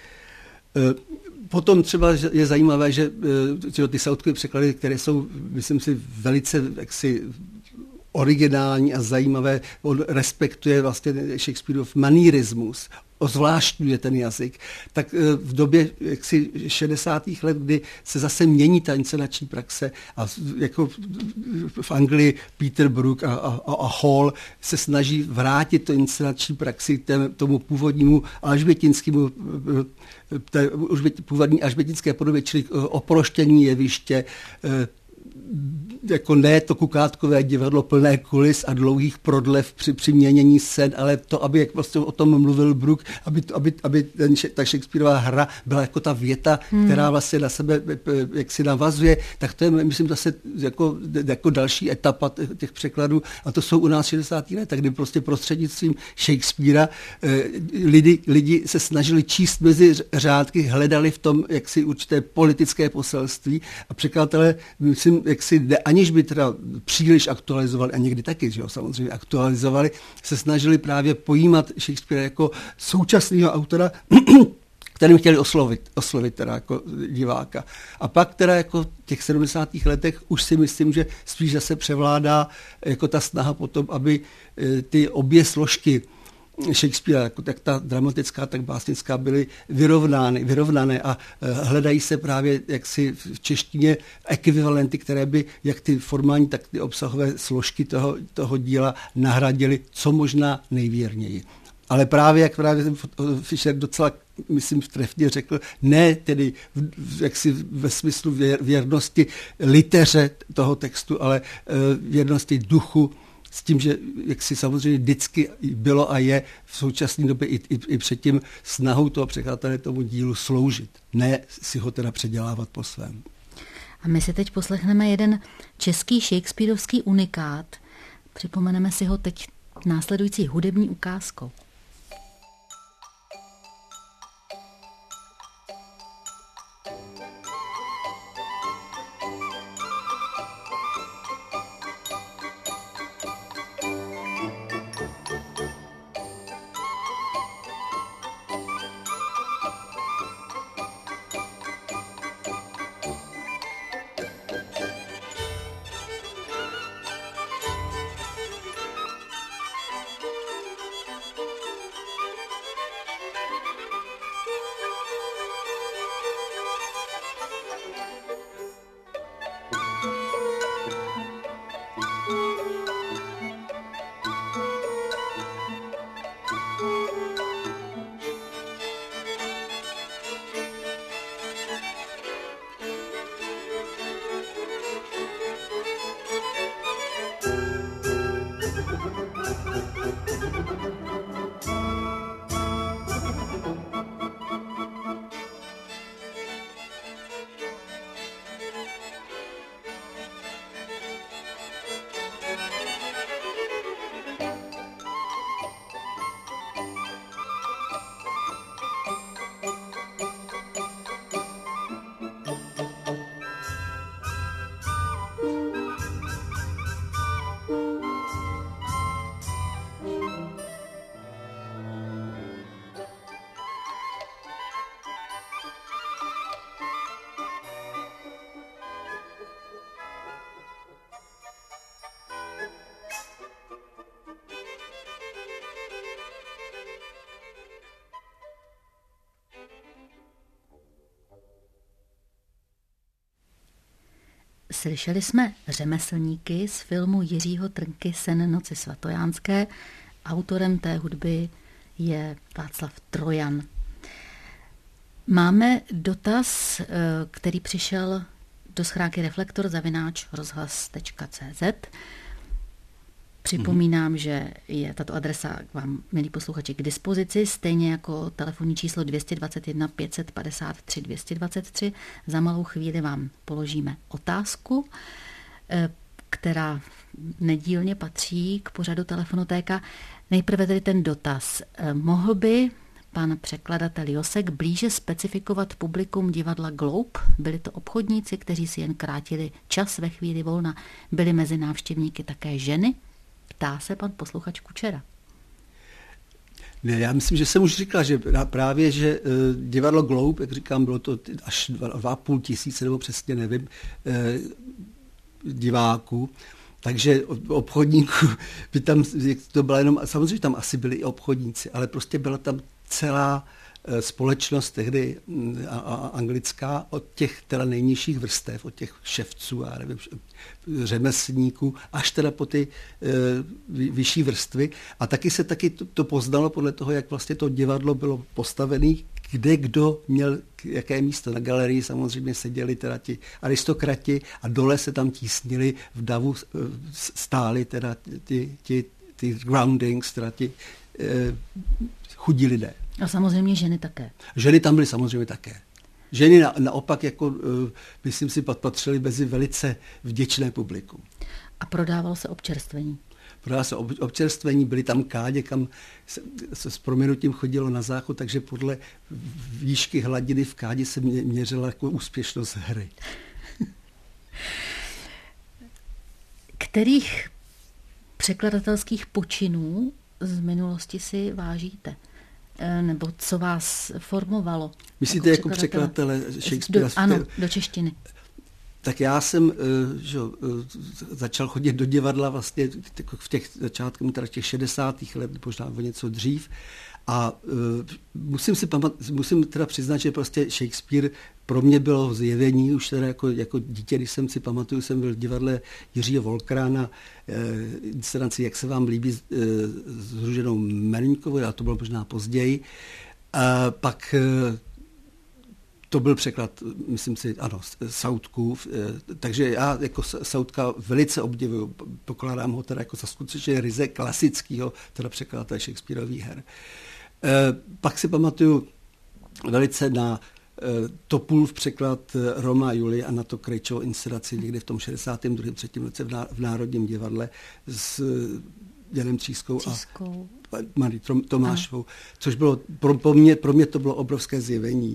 Potom třeba je zajímavé, že ty Sautkové překlady, které jsou, myslím si, velice jaksi originální a zajímavé. On respektuje vlastně Shakespeareův manierismus, ozvláštňuje ten jazyk, tak v době jaksi 60. let, kdy se zase mění ta inscenační praxe a jako v Anglii Peter Brook a Hall se snaží vrátit to inscenační praxi tomu původnímu alžbětinskému původní alžbětinské podobě, čili oproštění jeviště, jako ne to kukátkové divadlo plné kulis a dlouhých prodlev při měnění scén, ale to, aby jak prostě o tom mluvil Brook, aby ta Shakespearová hra byla jako ta věta, která vlastně na sebe jak si navazuje, tak to je, myslím, zase jako další etapa těch překladů a to jsou u nás 60. let, kdy prostě prostřednictvím Shakespearea lidi se snažili číst mezi řádky, hledali v tom jaksi určité politické poselství a překladatelé, myslím, aniž by teda příliš aktualizovali, a někdy taky, že jo, samozřejmě aktualizovali, se snažili právě pojímat Shakespearea jako současného autora, kterým chtěli oslovit teda jako diváka. A pak teda jako v těch 70. letech už si myslím, že spíš zase převládá jako ta snaha potom, aby ty obě složky Shakespearea, jako tak ta dramatická, tak básnická, byly vyrovnané a hledají se právě jaksi v češtině ekvivalenty, které by jak ty formální, tak ty obsahové složky toho díla nahradily co možná nejvěrněji. Ale právě, jak právě Fischer docela, myslím, trefně řekl, ne tedy jaksi ve smyslu věrnosti liteře toho textu, ale věrnosti duchu, s tím, že jak si samozřejmě vždycky bylo a je v současné době i předtím snahou toho překladatele tomu dílu sloužit, ne si ho teda předělávat po svém. A my si teď poslechneme jeden český shakespearovský unikát. Připomeneme si ho teď následující hudební ukázkou. Slyšeli jsme Řemeslníky z filmu Jiřího Trnky Sen noci svatojánské. Autorem té hudby je Václav Trojan. Máme dotaz, který přišel do schránky reflektor@rozhlas.cz. Připomínám, že je tato adresa vám, milí posluchači, k dispozici, stejně jako telefonní číslo 221 553 223. Za malou chvíli vám položíme otázku, která nedílně patří k pořadu Telefonotéka. Nejprve tedy ten dotaz. Mohl by pan překladatel Josek blíže specifikovat publikum divadla Globe? Byli to obchodníci, kteří si jen krátili čas ve chvíli volna. Byly mezi návštěvníky také ženy? Ptá se pan posluchač Kučera. Ne, já myslím, že jsem už říkal, že právě, že divadlo Globe, jak říkám, bylo to až 2,5 tisíce, nebo přesně nevím, diváků, Takže obchodníků by tam, to byla jenom, samozřejmě tam asi byli i obchodníci, ale prostě byla tam celá společnost tehdy anglická od těch teda nejnižších vrstev, od těch ševců a nevím, řemeslníků, až teda po ty vyšší vrstvy. A taky se to poznalo podle toho, jak vlastně to divadlo bylo postavené, kde kdo měl jaké místo. Na galerii samozřejmě seděli teda ti aristokrati a dole se tam tísnili, v davu stáli teda ty groundings, teda ti chudí lidé. A samozřejmě ženy také. Ženy tam byly samozřejmě také. Ženy naopak, jako, myslím si, patřily mezi velice vděčné publikum. A prodávalo se občerstvení. Prodávalo se občerstvení, byly tam kádě, kam se s prominutím chodilo na záchod, takže podle výšky hladiny v kádě se měřila jako úspěšnost hry. Kterých překladatelských počinů z minulosti si vážíte? Nebo co vás formovalo? Myslíte jako překladatele Shakespearea? Ano, do češtiny. Tak já jsem začal chodit do divadla vlastně v těch začátkem těch 60. let, možná o něco dřív. A musím teda přiznat, že prostě Shakespeare pro mě bylo zjevení, už teda jako dítě, když jsem si pamatuju, jsem byl v divadle Jiřího Volkra na inscenaci Jak se vám líbí s Růženou Melníkovou, a to bylo možná později. Pak to byl překlad, myslím si, ano, Southkův, takže já jako Southka velice obdivuju, pokládám ho teda jako za skutečně ryze klasického, teda překladatele Shakespearových her. Pak si pamatuju velice na Topůlův překlad Roma a Julie a na to Krejčovo inscenaci někdy v tom 62. 3. roce v Národním divadle s Janem Třískou a Marí Tomášovou, což bylo pro mě to bylo obrovské zjevení.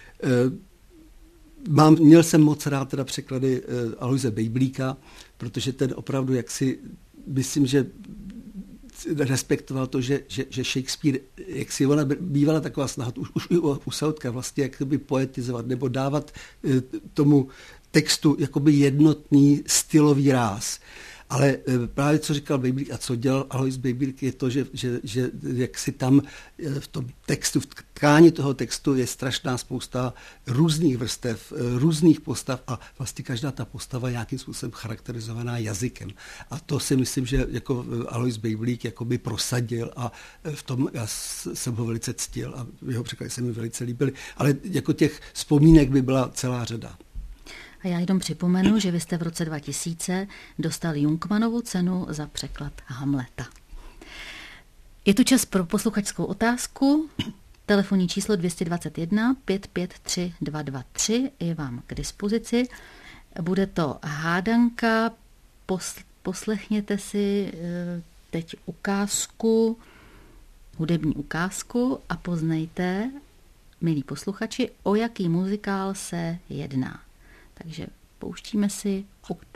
Měl jsem moc rád teda překlady Aloise Bejblíka, protože ten opravdu myslím, že respektoval to, že Shakespeare, jak si ona bývala taková snaha, už i u Southka vlastně jakoby poetizovat nebo dávat tomu textu jakoby jednotný stylový ráz. Ale právě co říkal Bejblík a co dělal Alois Bejblík je to, že jak si tam v tom textu, v tkání toho textu je strašná spousta různých vrstev, různých postav a vlastně každá ta postava je nějakým způsobem charakterizovaná jazykem. A to si myslím, že jako Alois Bejblík jakoby prosadil a v tom já jsem ho velice ctil a jeho překlady se mi velice líbily. Ale jako těch vzpomínek by byla celá řada. A já jenom připomenu, že vy jste v roce 2000 dostal Jungmannovu cenu za překlad Hamleta. Je tu čas pro posluchačskou otázku. Telefonní číslo 221 553 223 je vám k dispozici. Bude to hádanka. Poslechněte si teď ukázku, hudební ukázku a poznejte, milí posluchači, o jaký muzikál se jedná. Takže pouštíme si.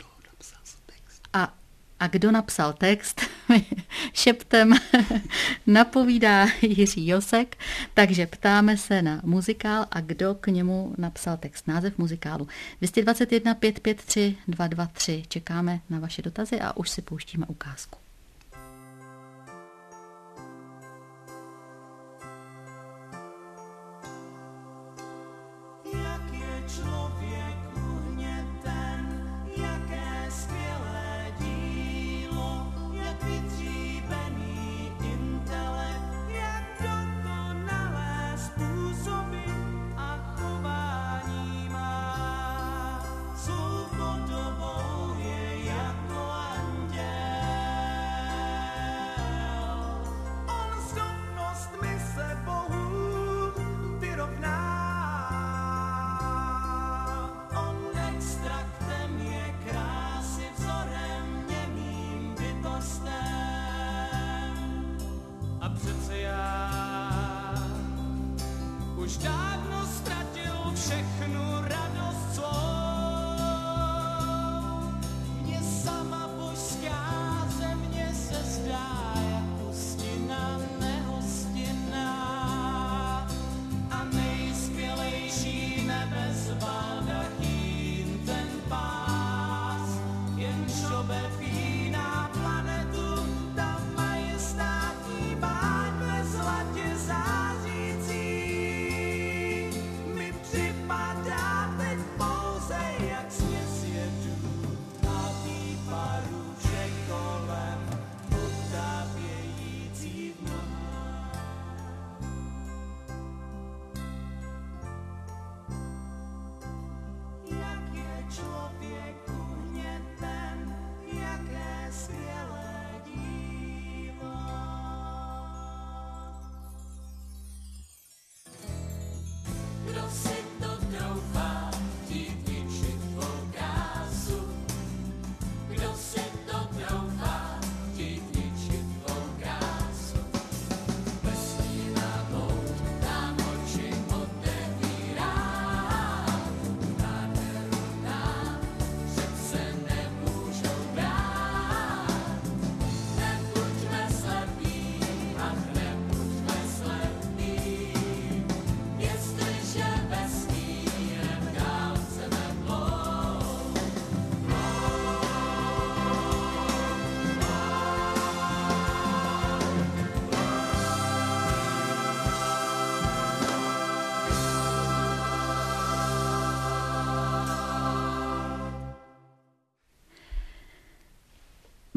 A kdo napsal text? Šeptem napovídá Jiří Josek, takže ptáme se na muzikál a kdo k němu napsal text. Název muzikálu 221 553 223. Čekáme na vaše dotazy a už si pouštíme ukázku. Baldachín ten pás, jen čo be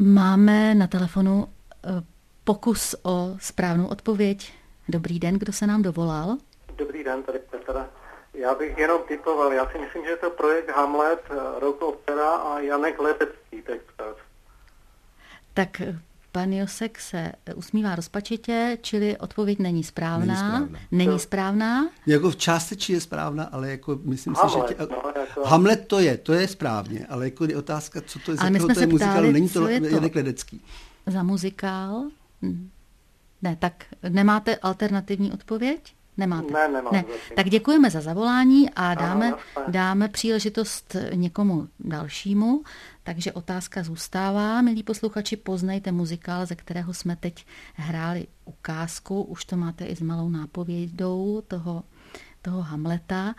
Máme na telefonu pokus o správnou odpověď. Dobrý den, kdo se nám dovolal? Dobrý den, tady Petr. Já bych jenom typoval. Já si myslím, že je to projekt Hamlet, Rock Opera a Janek Ledecký textař. Tak pan Josek se usmívá rozpačitě, čili odpověď není správná. Není správná? Jako v částečně je správná, ale jako myslím Hamlet, si, že... jako... Hamlet to je správně, ale jako je otázka, co to je, ale my jsme se ptali, není to co je to Janek Ledecký. Za muzikál? Ne, tak nemáte alternativní odpověď? Nemáte? Ne. Tak děkujeme za zavolání a dáme příležitost někomu dalšímu. Takže otázka zůstává. Milí posluchači, poznejte muzikál, ze kterého jsme teď hráli ukázku. Už to máte i s malou nápovědou toho Hamleta.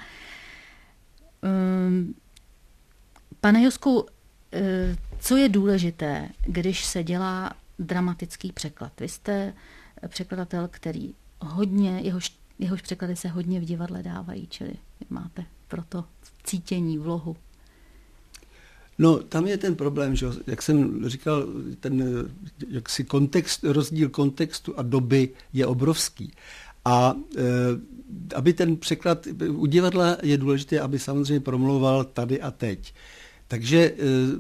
Pane Josku, co je důležité, když se dělá dramatický překlad? Vy jste překladatel, který jehož překlady se hodně v divadle dávají, čili máte proto cítění, vlohu. No, tam je ten problém, že jak jsem říkal, ten rozdíl kontextu a doby je obrovský. A aby ten překlad u divadla je důležité, aby samozřejmě promlouval tady a teď. Takže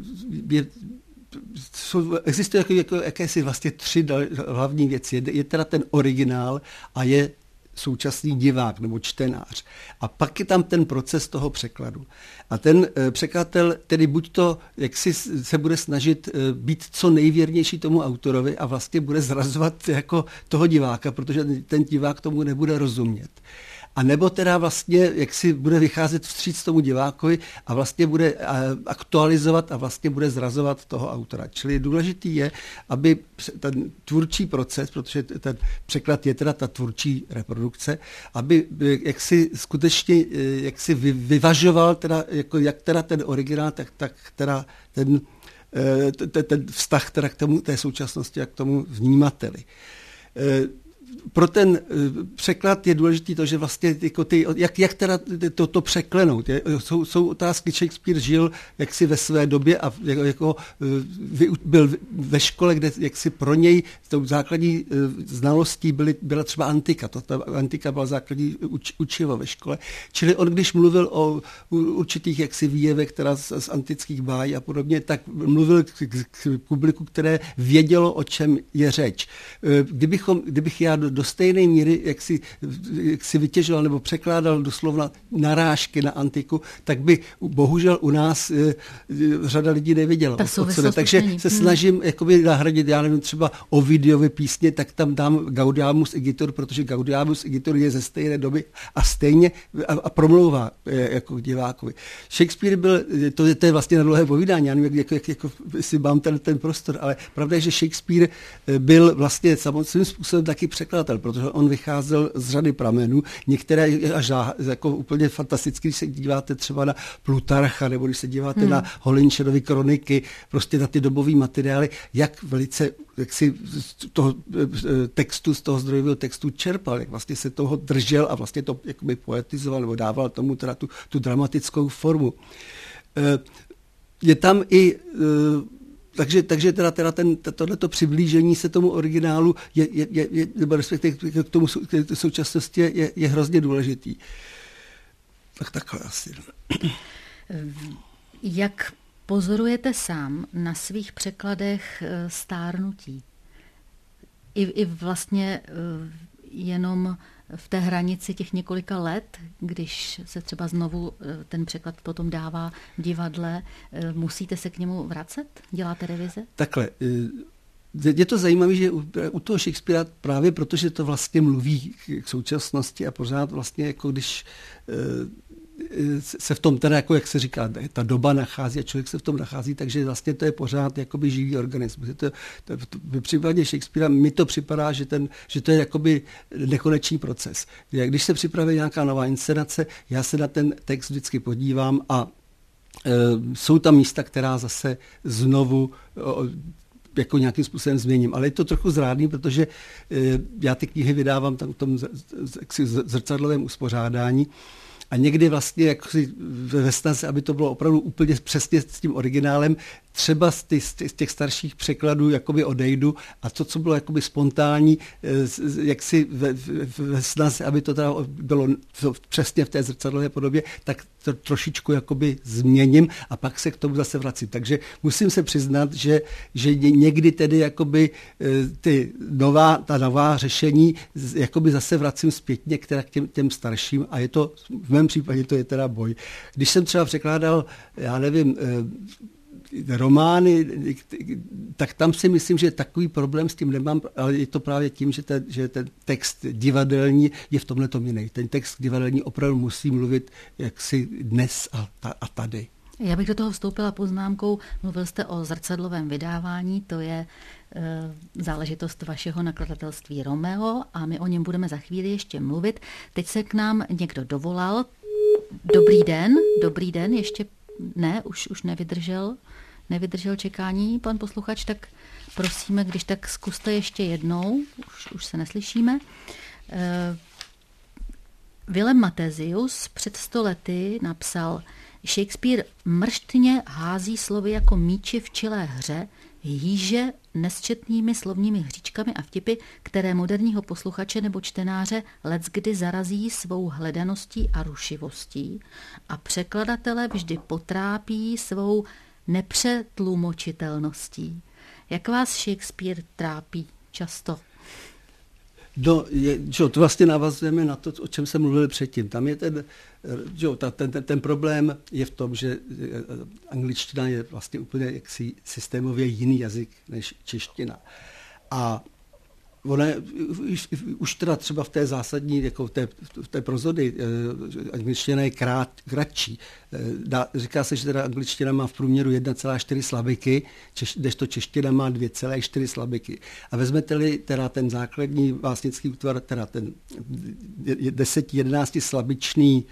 existují jakési vlastně 3 hlavní věci. Je teda ten originál a je současný divák nebo čtenář. A pak je tam ten proces toho překladu. A ten překladatel tedy buď to, jak si se bude snažit být co nejvěrnější tomu autorovi a vlastně bude zrazovat jako toho diváka, protože ten divák tomu nebude rozumět. A nebo teda vlastně, jak si bude vycházet vstříc tomu divákovi a vlastně bude aktualizovat a vlastně bude zrazovat toho autora. Čili důležitý je, aby ten tvůrčí proces, protože ten překlad je teda ta tvůrčí reprodukce, aby jak si skutečně jak si vyvažoval teda, jako jak teda ten originál, tak teda ten vztah teda k tomu, té současnosti a k tomu vnímateli. Pro ten překlad je důležité to, že vlastně jako jak teda to překlenout. Jsou otázky, Shakespeare žil jaksi ve své době a jako byl ve škole, kde jaksi pro něj tou základní znalostí byla třeba antika. Ta antika byla základní učivo ve škole. Čili on, když mluvil o určitých jaksi výjevech teda z antických bájí a podobně, tak mluvil k publiku, které vědělo, o čem je řeč. Kdybych já do stejné míry, jak si vytěžoval nebo překládal doslova narážky na antiku, tak by bohužel u nás řada lidí nevěděla. Takže se snažím jakoby nahradit, já nevím, třeba Ovidiovy písně, tak tam dám Gaudeamus Igitur, protože Gaudeamus Igitur je ze stejné doby a stejně a promlouvá jako divákovi. Shakespeare byl, to je vlastně na dlouhé povídání, já nevím, jak si mám ten prostor, ale pravda je, že Shakespeare byl vlastně svým způsobem taky překladatel, protože on vycházel z řady pramenů, některé až jako úplně fantasticky, když se díváte třeba na Plutarcha, nebo když se díváte na Holinšerovy kroniky, prostě na ty dobové materiály, jak velice jak si z toho textu, z toho zdrojového textu čerpal, jak vlastně se toho držel a vlastně to jakoby poetizoval, nebo dával tomu teda tu dramatickou formu. Je tam i takže teda tohleto přiblížení se tomu originálu nebo respektive k tomu k současnosti je hrozně důležitý. Tak takhle asi. Jak pozorujete sám na svých překladech stárnutí? I vlastně jenom v té hranici těch několika let, když se třeba znovu ten překlad potom dává v divadle, musíte se k němu vracet? Děláte revize? Takhle. Je to zajímavé, že u toho Shakespearea právě protože to vlastně mluví k současnosti a pořád vlastně jako když se v tom teda, jako jak se říká, ta doba nachází a člověk se v tom nachází, takže vlastně to je pořád jakoby živý organismus. V případě Shakespearea mi to připadá, že to je jakoby nekonečný proces. Když se připraví nějaká nová inscenace, já se na ten text vždycky podívám a jsou tam místa, která zase znovu jako nějakým způsobem změním. Ale je to trochu zrádný, protože já ty knihy vydávám tam v tom zrcadlovém uspořádání a někdy vlastně jako ve snaze, aby to bylo opravdu úplně přesně s tím originálem, třeba z těch starších překladů jakoby odejdu a to, co bylo jakoby spontánní, jaksi ve snaze, aby to teda bylo přesně v té zrcadlové podobě, tak to trošičku jakoby změním a pak se k tomu zase vracím. Takže musím se přiznat, že někdy tedy jakoby ta nová řešení jakoby zase vracím zpětně k těm starším a je to, v mém případě to je teda boj. Když jsem třeba překládal, já nevím, romány, tak tam si myslím, že takový problém s tím nemám, ale je to právě tím, že ten text divadelní je v tomhletom jiný. Ten text divadelní opravdu musí mluvit jaksi dnes a tady. Já bych do toho vstoupila poznámkou, mluvil jste o zrcadlovém vydávání, to je záležitost vašeho nakladatelství Romeo a my o něm budeme za chvíli ještě mluvit. Teď se k nám někdo dovolal. Dobrý den, ještě ne, už nevydržel čekání pan posluchač, tak prosíme, když tak zkuste ještě jednou, už se neslyšíme. Willem Mathezius před 100 lety napsal: Shakespeare mrštně hází slovy jako míči v čilé hře, hýže nesčetnými slovními hříčkami a vtipy, které moderního posluchače nebo čtenáře leckdy zarazí svou hledaností a rušivostí a překladatele vždy potrápí svou nepřetlumočitelností. Jak vás Shakespeare trápí často? To vlastně navazujeme na to, o čem jsem mluvil předtím. Tam je ten problém je v tom, že angličtina je vlastně úplně jaksi systémově jiný jazyk než čeština. A ona už teda třeba v té zásadní, jako v té prozody, angličtina je kratší. Říká se, že teda angličtina má v průměru 1,4 slabiky, kdežto čeština má 2,4 slabiky. A vezmete-li teda ten základní básnický útvar, teda ten 10-11 slabičný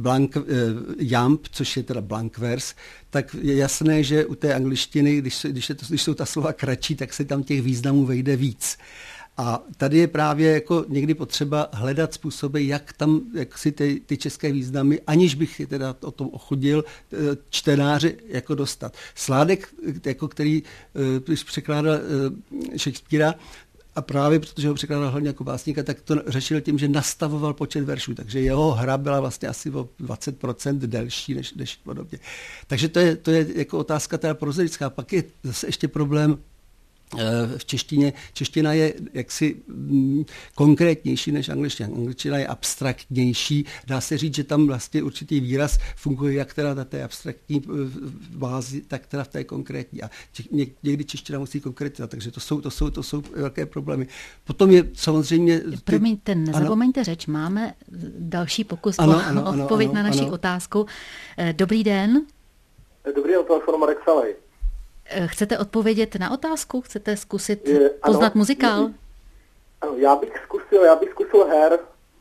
jamb, což je teda blank vers, tak je jasné, že u té angličtiny, když jsou ta slova kratší, tak se tam těch významů vejde víc. A tady je právě jako někdy potřeba hledat způsoby, jak tam jak si ty české významy, aniž bych teda o tom ochudil, čtenáři jako dostat. Sládek, jako který když překládal Shakespearea, a právě protože ho překládal hlavně jako básníka, tak to řešil tím, že nastavoval počet veršů, takže jeho hra byla vlastně asi o 20% delší než podobně. Takže to je jako otázka teda prozorická. Pak je zase ještě problém v češtině. Čeština je jaksi konkrétnější než angličtina. Angličtina je abstraktnější. Dá se říct, že tam vlastně určitý výraz funguje jak teda na té abstraktní bázi, tak teda v té konkrétní. A někdy čeština musí konkretizovat, takže to jsou velké problémy. Potom je samozřejmě... Promiňte, nezapomeňte řeč. Máme další pokus o odpověď na naši otázku. Dobrý den. Dobrý den, telefonu Marek Salej. Chcete odpovědět na otázku? Chcete zkusit poznat muzikál? Ano, já bych zkusil Hair.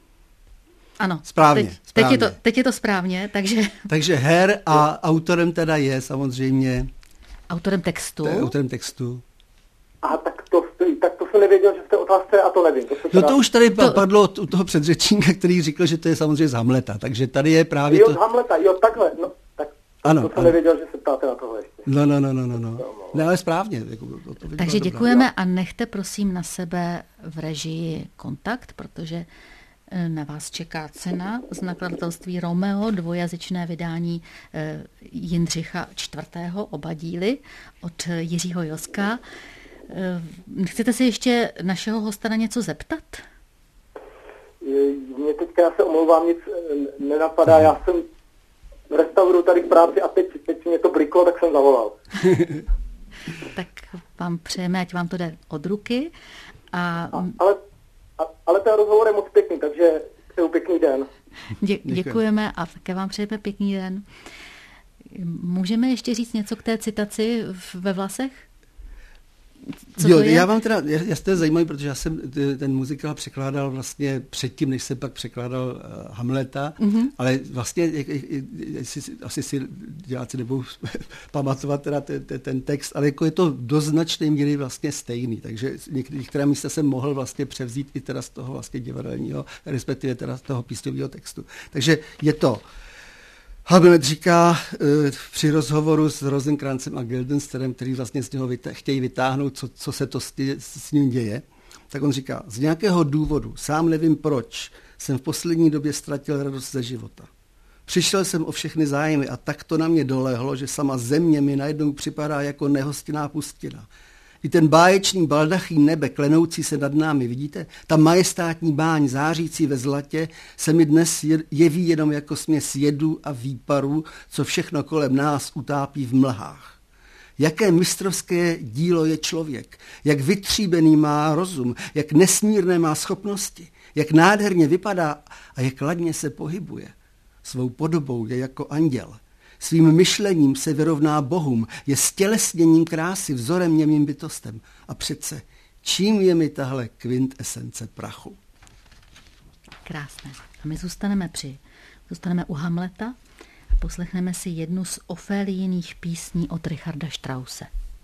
Ano, správně. Teď je to správně, takže... Takže Hair a autorem teda je samozřejmě... Autorem textu. Autorem textu. Aha, tak to jsem nevěděl, že v té otázce, a to nevím. To už tady padlo od toho předřečníka, který říkal, že to je samozřejmě z Hamleta, takže tady je právě z Hamleta, takhle, no, tak ano, to jsem nevěděl, že se ptáte na tohle ještě. No. Ne, ale správně. Takže děkujeme a nechte prosím na sebe v režii kontakt, protože na vás čeká cena z nakladatelství Romeo, dvojazyčné vydání Jindřicha IV. Oba díly od Jiřího Joska. Chcete se ještě našeho hosta na něco zeptat? Mě teďka, já se omlouvám, nic nenapadá. Já jsem v restauru tady v práci a teď mě to bliklo, tak jsem zavolal. Tak vám přejeme, ať vám to jde od ruky. Ale ten rozhovor je moc pěkný, takže přeju pěkný den. Děkujeme a také vám přejeme pěkný den. Můžeme ještě říct něco k té citaci ve Vlasech? Co to je? Já vám teda, to je zajímavý, protože já jsem ten muzikál překládal vlastně předtím, než jsem pak překládal Hamleta, ale vlastně asi si diváci nebudou pamatovat teda ten text, ale jako je to do značné míry vlastně stejný, takže některé místa jsem mohl vlastně převzít i teda z toho vlastně divadelního, respektive teda z toho písňového textu. Takže je to Hamlet říká při rozhovoru s Rosenkrancem a Guildensterem, který vlastně z něho chtějí vytáhnout, co se to s ním děje, tak on říká, z nějakého důvodu, sám nevím proč, jsem v poslední době ztratil radost ze života. Přišel jsem o všechny zájmy a tak to na mě dolehlo, že sama země mi najednou připadá jako nehostinná pustina. I ten báječný baldachín nebe, klenoucí se nad námi, vidíte? Ta majestátní báň, zářící ve zlatě, se mi dnes jeví jenom jako směs jedu a výparů, co všechno kolem nás utápí v mlhách. Jaké mistrovské dílo je člověk, jak vytříbený má rozum, jak nesmírné má schopnosti, jak nádherně vypadá a jak ladně se pohybuje. Svou podobou je jako anděl. Svým myšlením se vyrovná bohům, je stělesněním krásy, vzorem němým bytostem. A přece, čím je mi tahle kvintesence prachu? Krásné. A my zůstaneme u Hamleta a poslechneme si jednu z Ofélijných písní od Richarda Strause.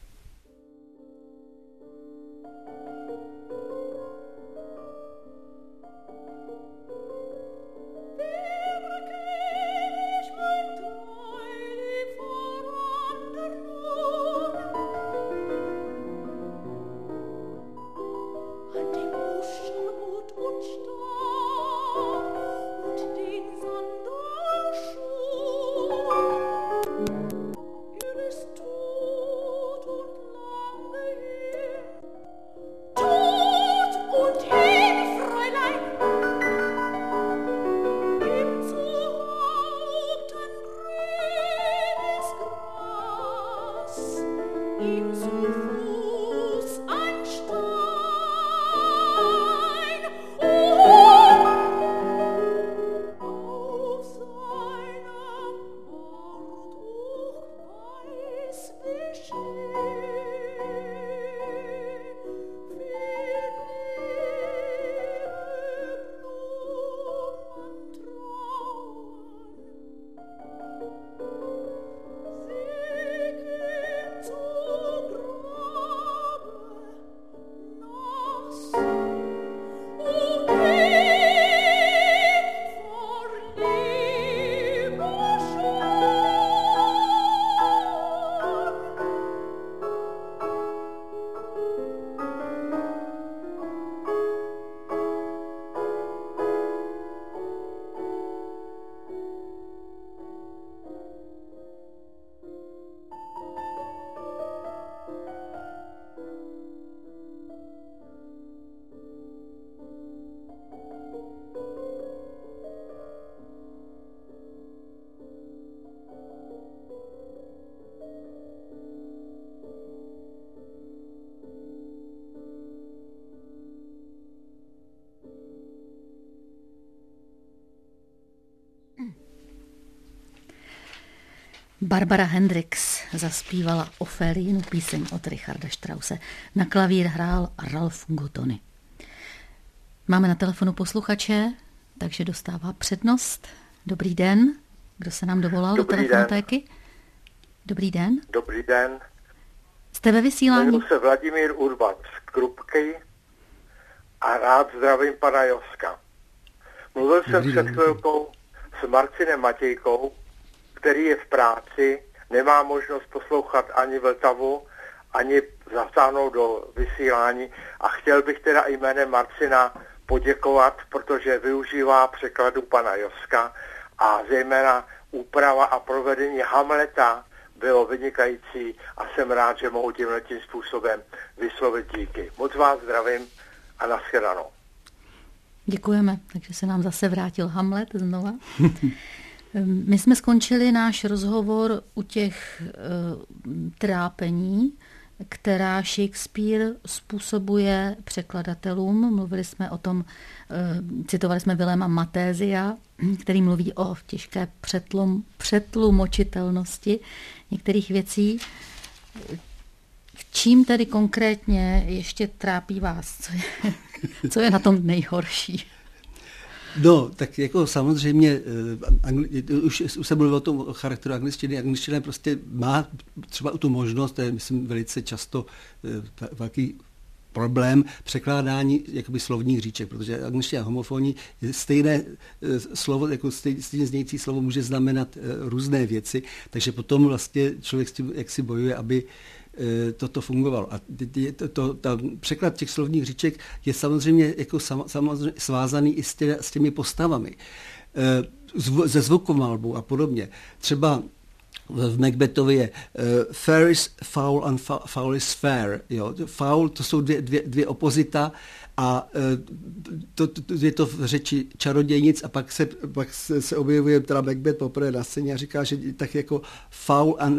Barbara Hendricks zaspívala Ofélijinu píseň od Richarda Strause. Na klavír hrál Ralph Guttoni. Máme na telefonu posluchače, takže dostává přednost. Dobrý den. Kdo se nám dovolal do telefonotéky? Dobrý den. Dobrý den. Jste ve vysílání? Jmenuji se Vladimír Urban z Krupky a rád zdravím pana Joska. Mluvil jsem před chvilkou s Marcinem Matějkou, který je v práci, nemá možnost poslouchat ani Vltavu, ani zasáhnout do vysílání a chtěl bych teda jménem Marcina poděkovat, protože využívá překladu pana Joska a zejména úprava a provedení Hamleta bylo vynikající a jsem rád, že mohu tímhletím způsobem vyslovit díky. Moc vás zdravím a nashledanou. Děkujeme, takže se nám zase vrátil Hamlet znova. My jsme skončili náš rozhovor u těch trápení, která Shakespeare způsobuje překladatelům. Mluvili jsme o tom, citovali jsme Viléma Matézia, který mluví o těžké přetlumočitelnosti některých věcí. V čím tedy konkrétně ještě trápí vás? Co je na tom nejhorší? No, tak jako samozřejmě, už jsem mluvil o tom charakteru angličtiny. Angličtina prostě má třeba tu možnost, to je, myslím, velice často velký problém překládání jakoby slovních říček, protože angličtina homofonní stejné slovo, jako stejně znějící slovo může znamenat různé věci, takže potom vlastně člověk s tím jaksi bojuje, aby toto fungovalo. A překlad těch slovních říček je samozřejmě jako samozřejmě svázaný i s těmi postavami. Ze zvukomalbou a podobně. Třeba v Macbethově je fair is foul and foul is fair. Jo? Foul, to jsou dvě opozita a to je to v řeči čarodějnic a pak se objevuje teda Macbeth poprvé na scéně a říká, že tak jako foul and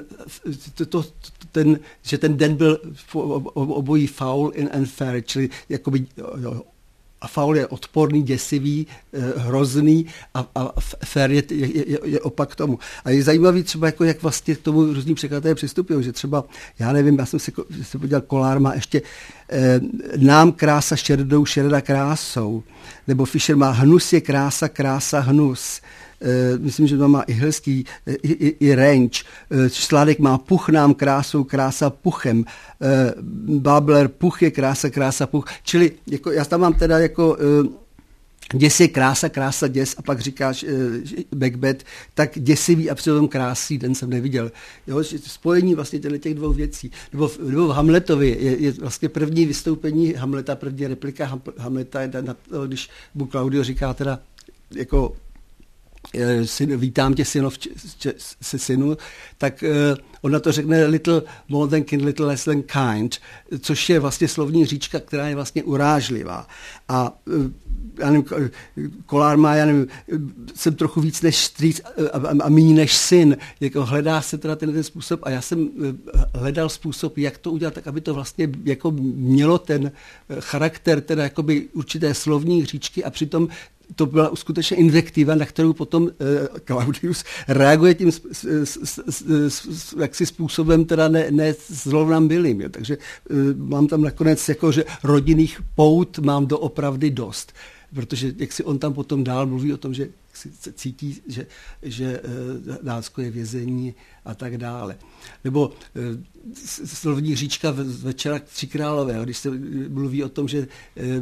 že ten den byl obojí foul and fair, čili jakoby a faul je odporný, děsivý, hrozný a fair je opak tomu. A je zajímavý třeba, jako jak vlastně k tomu různí překladatelé přistupují, že třeba, já nevím, já jsem se podíval, Kollár má ještě nám krása šerdou, šerda krásou, nebo Fischer má hnus je krása, krása hnus. Myslím, že to má i Helský, i Range. Sládek má puch nám krásou, krása puchem. Babler puch je krása, krása puch. Čili jako, já tam mám teda jako děs je krása, krása děs a pak říkáš Macbeth, tak děsivý a přitom krásný, ten jsem neviděl. Jo, spojení vlastně těch dvou věcí. Nebo v Hamletovi je vlastně první vystoupení Hamleta, první replika Hamleta, když mu Claudio říká teda jako vítám tě synu, tak ona to řekne little more than kind, little less than kind, což je vlastně slovní říčka, která je vlastně urážlivá. A já nevím, Kollár má, já nevím, jsem trochu víc než strýc a méně než syn. Jako hledá se teda ten způsob a já jsem hledal způsob, jak to udělat, tak aby to vlastně jako mělo ten charakter teda jakoby určité slovní říčky a přitom to byla skutečně invektiva, na kterou potom Claudius reaguje tím jaksi způsobem, teda ne zrovna milým. Jo. Takže mám tam nakonec jako, že rodinných pout mám doopravdy dost. Protože jak si on tam potom dál mluví o tom, že si cítí, že Dánsko je vězení a tak dále. Nebo slovní říčka Večera Tři králové, když se mluví o tom, že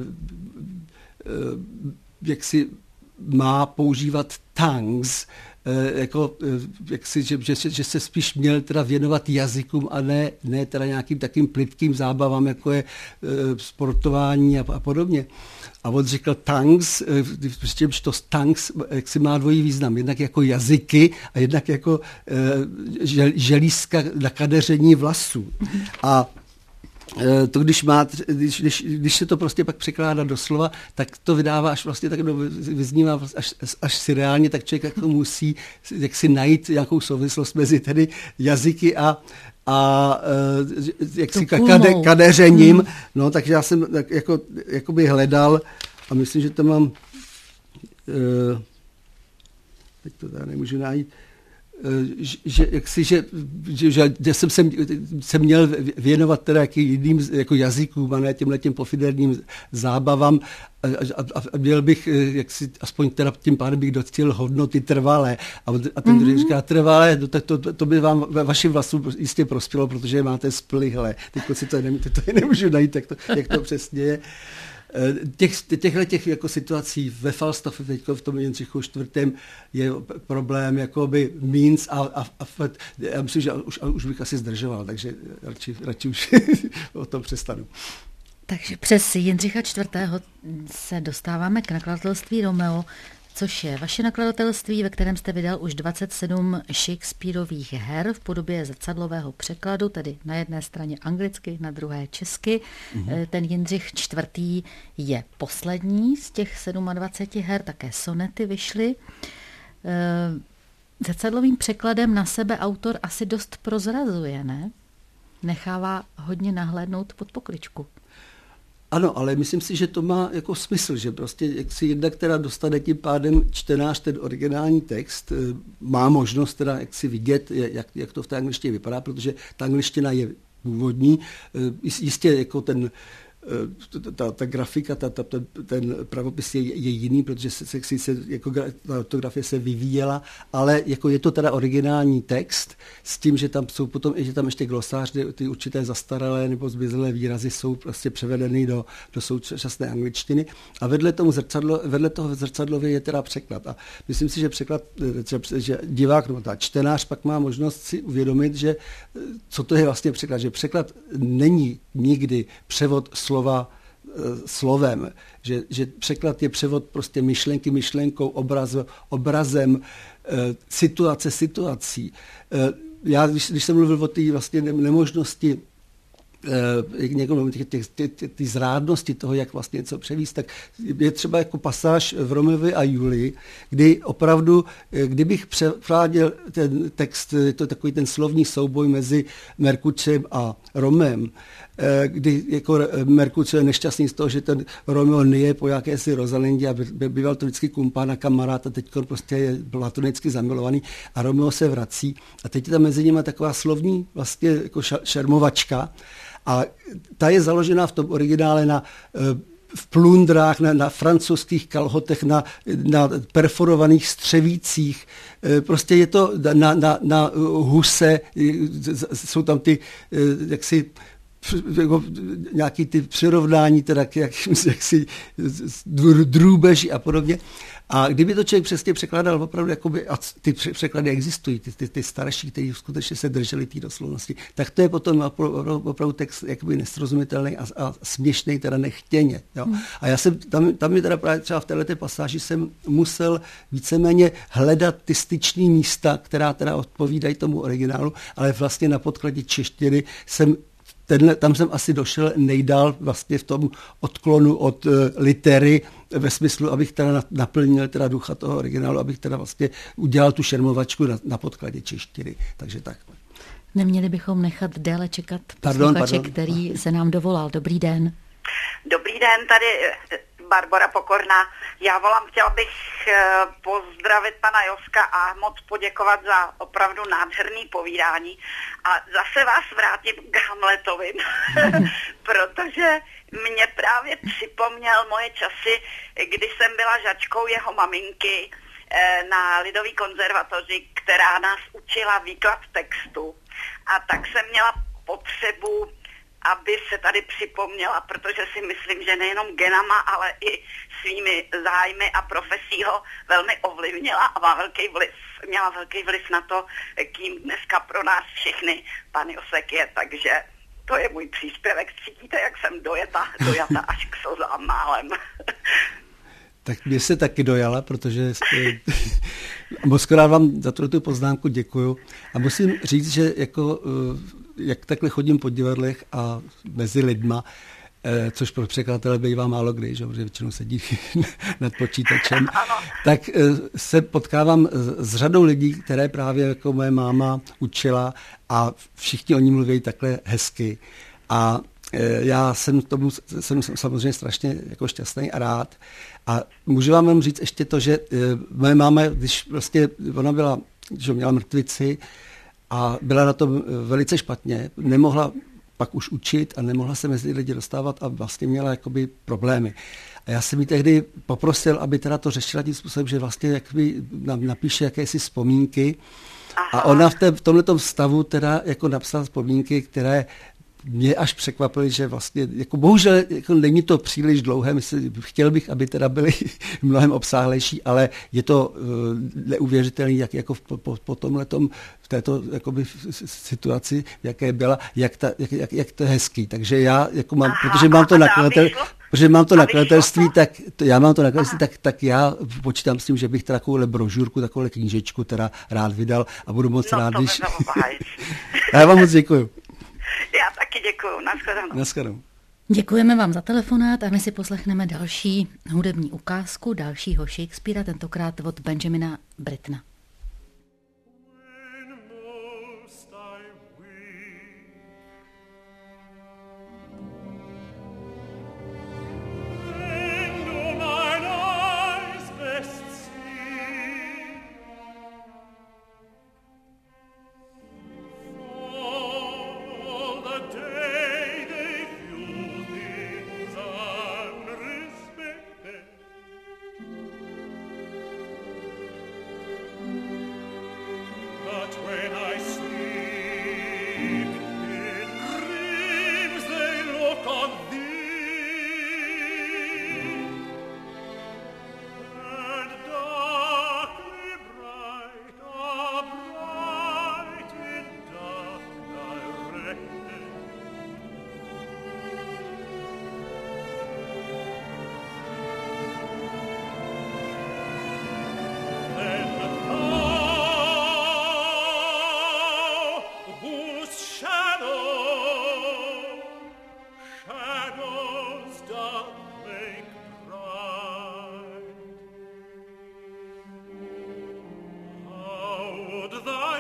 jak si má používat tongues, jako, že se spíš měl teda věnovat jazykům a ne teda nějakým takým plytkým zábavám, jako je sportování a podobně. A on říkal tongues, že to tongues jak si má dvojí význam. Jednak jako jazyky a jednak jako želízka na kadeření vlasů. A to když se to prostě pak překládá do slova, tak to vydává až vlastně tak vyznívá až si reálně, tak člověk jako musí jak si najít nějakou souvislost mezi tedy jazyky a jak si kadeřením. No, takže já jsem tak jako by hledal a myslím, že to mám teď to tady nemůžu najít, že jsem se měl věnovat teda jiným jako jazykům a ne těmhletěm pofiderním zábavám a měl bych, aspoň teda tím pádem bych docílil hodnoty trvalé. A ten druhý říká trvalé, to by vám vašim vlasům jistě prospělo, protože máte splihlé. Teď si to nemůžu najít, jak to přesně je. Těchto jako situací ve Falstaffu teď v tom Jindřichu IV. Je problém jakoby means a já myslím, že už bych asi zdržoval, takže radši už o tom přestanu. Takže přes Jindřicha IV. Se dostáváme k nakladatelství Romeo, což je vaše nakladatelství, ve kterém jste vydal už 27 Shakespeareových her v podobě zrcadlového překladu, tedy na jedné straně anglicky, na druhé česky. Ten Jindřich IV. Je poslední z těch 27 her, také sonety vyšly. Zrcadlovým překladem na sebe autor asi dost prozrazuje, ne? Nechává hodně nahlédnout pod pokličku. Ano, ale myslím si, že to má jako smysl, že prostě jak si jednak teda dostane tím pádem čtenář ten originální text, má možnost teda jak si vidět, jak to v té angličtině vypadá, protože ta angličtina je původní. Jistě jako ta grafika, ten pravopis je jiný, protože jako ta ortografie se vyvíjela, ale jako je to teda originální text s tím, že tam jsou potom, že tam ještě glosář, kde ty určité zastaralé nebo zmizelé výrazy jsou prostě převedeny do současné angličtiny a vedle toho zrcadlově je teda překlad. A myslím si, že překlad, že divák nebo ta čtenář pak má možnost si uvědomit, že co to je vlastně překlad, že překlad není nikdy převod slova slovem, že překlad je převod prostě myšlenky myšlenkou, obrazem, situace situací. Já, když jsem mluvil o té vlastně nemožnosti ty zrádnosti toho, jak vlastně něco převíst, tak je třeba jako pasáž v Romeovi a Julii, kdy opravdu, kdybych převáděl ten text, je to takový ten slovní souboj mezi Merkučem a Romem, kdy jako Merkuč je nešťastný z toho, že ten Romeo nije po jakési Rosalindě a býval to vždycky kumpán a kamarád a teď prostě je platonicky zamilovaný a Romeo se vrací a teď je tam mezi nimi taková slovní vlastně jako šermovačka a ta je založená v tom originále v plundrách, na francouzských kalhotech, na perforovaných střevících. Prostě je to na huse, jsou tam ty jaksi jako nějaký ty přirovnání, teda jaksi drůbeži a podobně. A kdyby to člověk přesně překládal opravdu, jakoby, a ty překlady existují, ty starší, kteří skutečně se drželi té doslovnosti, tak to je potom opravdu text jakoby nesrozumitelný a směšný, teda nechtěně. Jo? A já jsem, tam je teda právě třeba v této pasáži jsem musel víceméně hledat ty styční místa, která teda odpovídají tomu originálu, ale vlastně na podkladě češtiny tam jsem asi došel nejdál vlastně v tom odklonu od litery ve smyslu, abych teda naplnil teda ducha toho originálu, abych teda vlastně udělal tu šermovačku na podkladě češtiny. Takže tak. Neměli bychom nechat déle čekat posluchače, který se nám dovolal. Dobrý den. Dobrý den, tady Barbora Pokorná. Já volám, chtěla bych pozdravit pana Joska a moc poděkovat za opravdu nádherný povídání. A zase vás vrátím k Hamletovi, protože mě právě připomněl moje časy, kdy jsem byla žačkou jeho maminky na Lidové konzervatoři, která nás učila výklad textu. A tak jsem měla potřebu, aby se tady připomněla, protože si myslím, že nejenom genama, ale i svými zájmy a profesí ho velmi ovlivnila a měla velký vliv na to, kým dneska pro nás všechny pan Josek je, takže to je můj příspěvek. Cítíte, jak jsem dojata až k slzám málem. Tak mě se taky dojala, protože moc krát vám za tu poznámku děkuju. A musím říct, že jako, jak takhle chodím po divadlech a mezi lidma, což pro překladatele bývá málo kdy, že většinou sedí nad počítačem, tak se potkávám s řadou lidí, které právě jako moje máma učila a všichni o ní mluví takhle hezky. A já jsem samozřejmě strašně jako šťastný a rád. A můžu vám říct ještě to, že moje máma, když vlastně ona byla, že měla mrtvici a byla na tom velice špatně, nemohla pak už učit a nemohla se mezi lidi dostávat a vlastně měla jakoby problémy. A já jsem jí tehdy poprosil, aby teda to řešila tím způsobem, že vlastně jakoby napíše jakési vzpomínky. A ona v tomhletom stavu teda jako napsala vzpomínky, které mě až překvapily, že vlastně, jako bohužel jako není to příliš dlouhé, chtěl bych, aby teda byly mnohem obsáhlejší, ale je to neuvěřitelný, jak jako po tomhletom, v této jakoby situaci, jaké byla, jak to je hezký. Takže já jako mám, protože mám to nakladatelství, tak já počítám s tím, že bych takovouhle brožurku, takovouhle knížečku teda rád vydal a budu moc rád, když... Já vám moc děkuju. Já taky děkuju. Naschledanou. Děkujeme vám za telefonát a my si poslechneme další hudební ukázku dalšího Shakespearea, tentokrát od Benjamina Brittona. The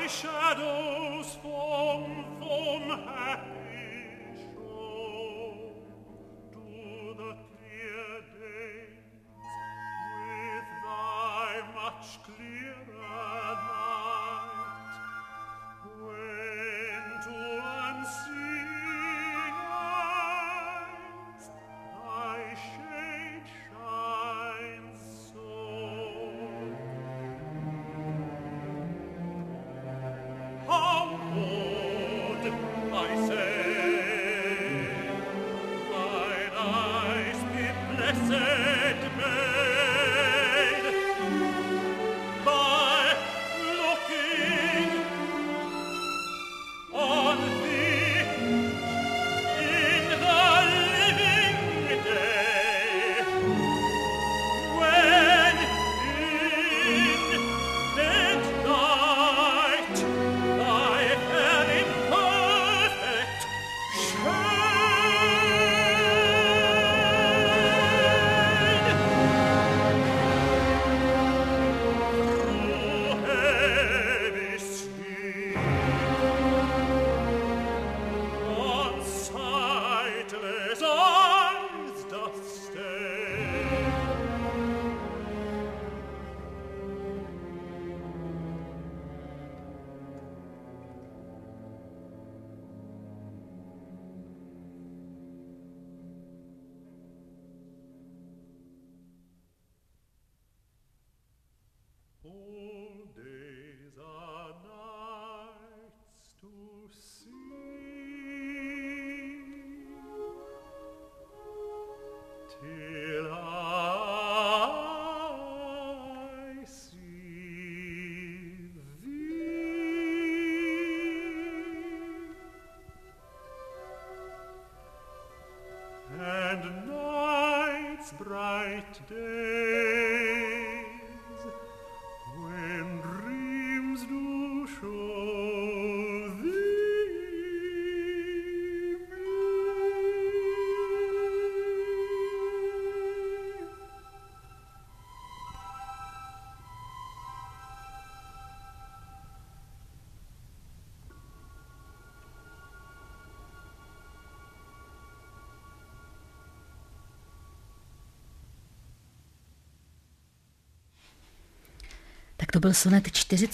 Tak to byl sonet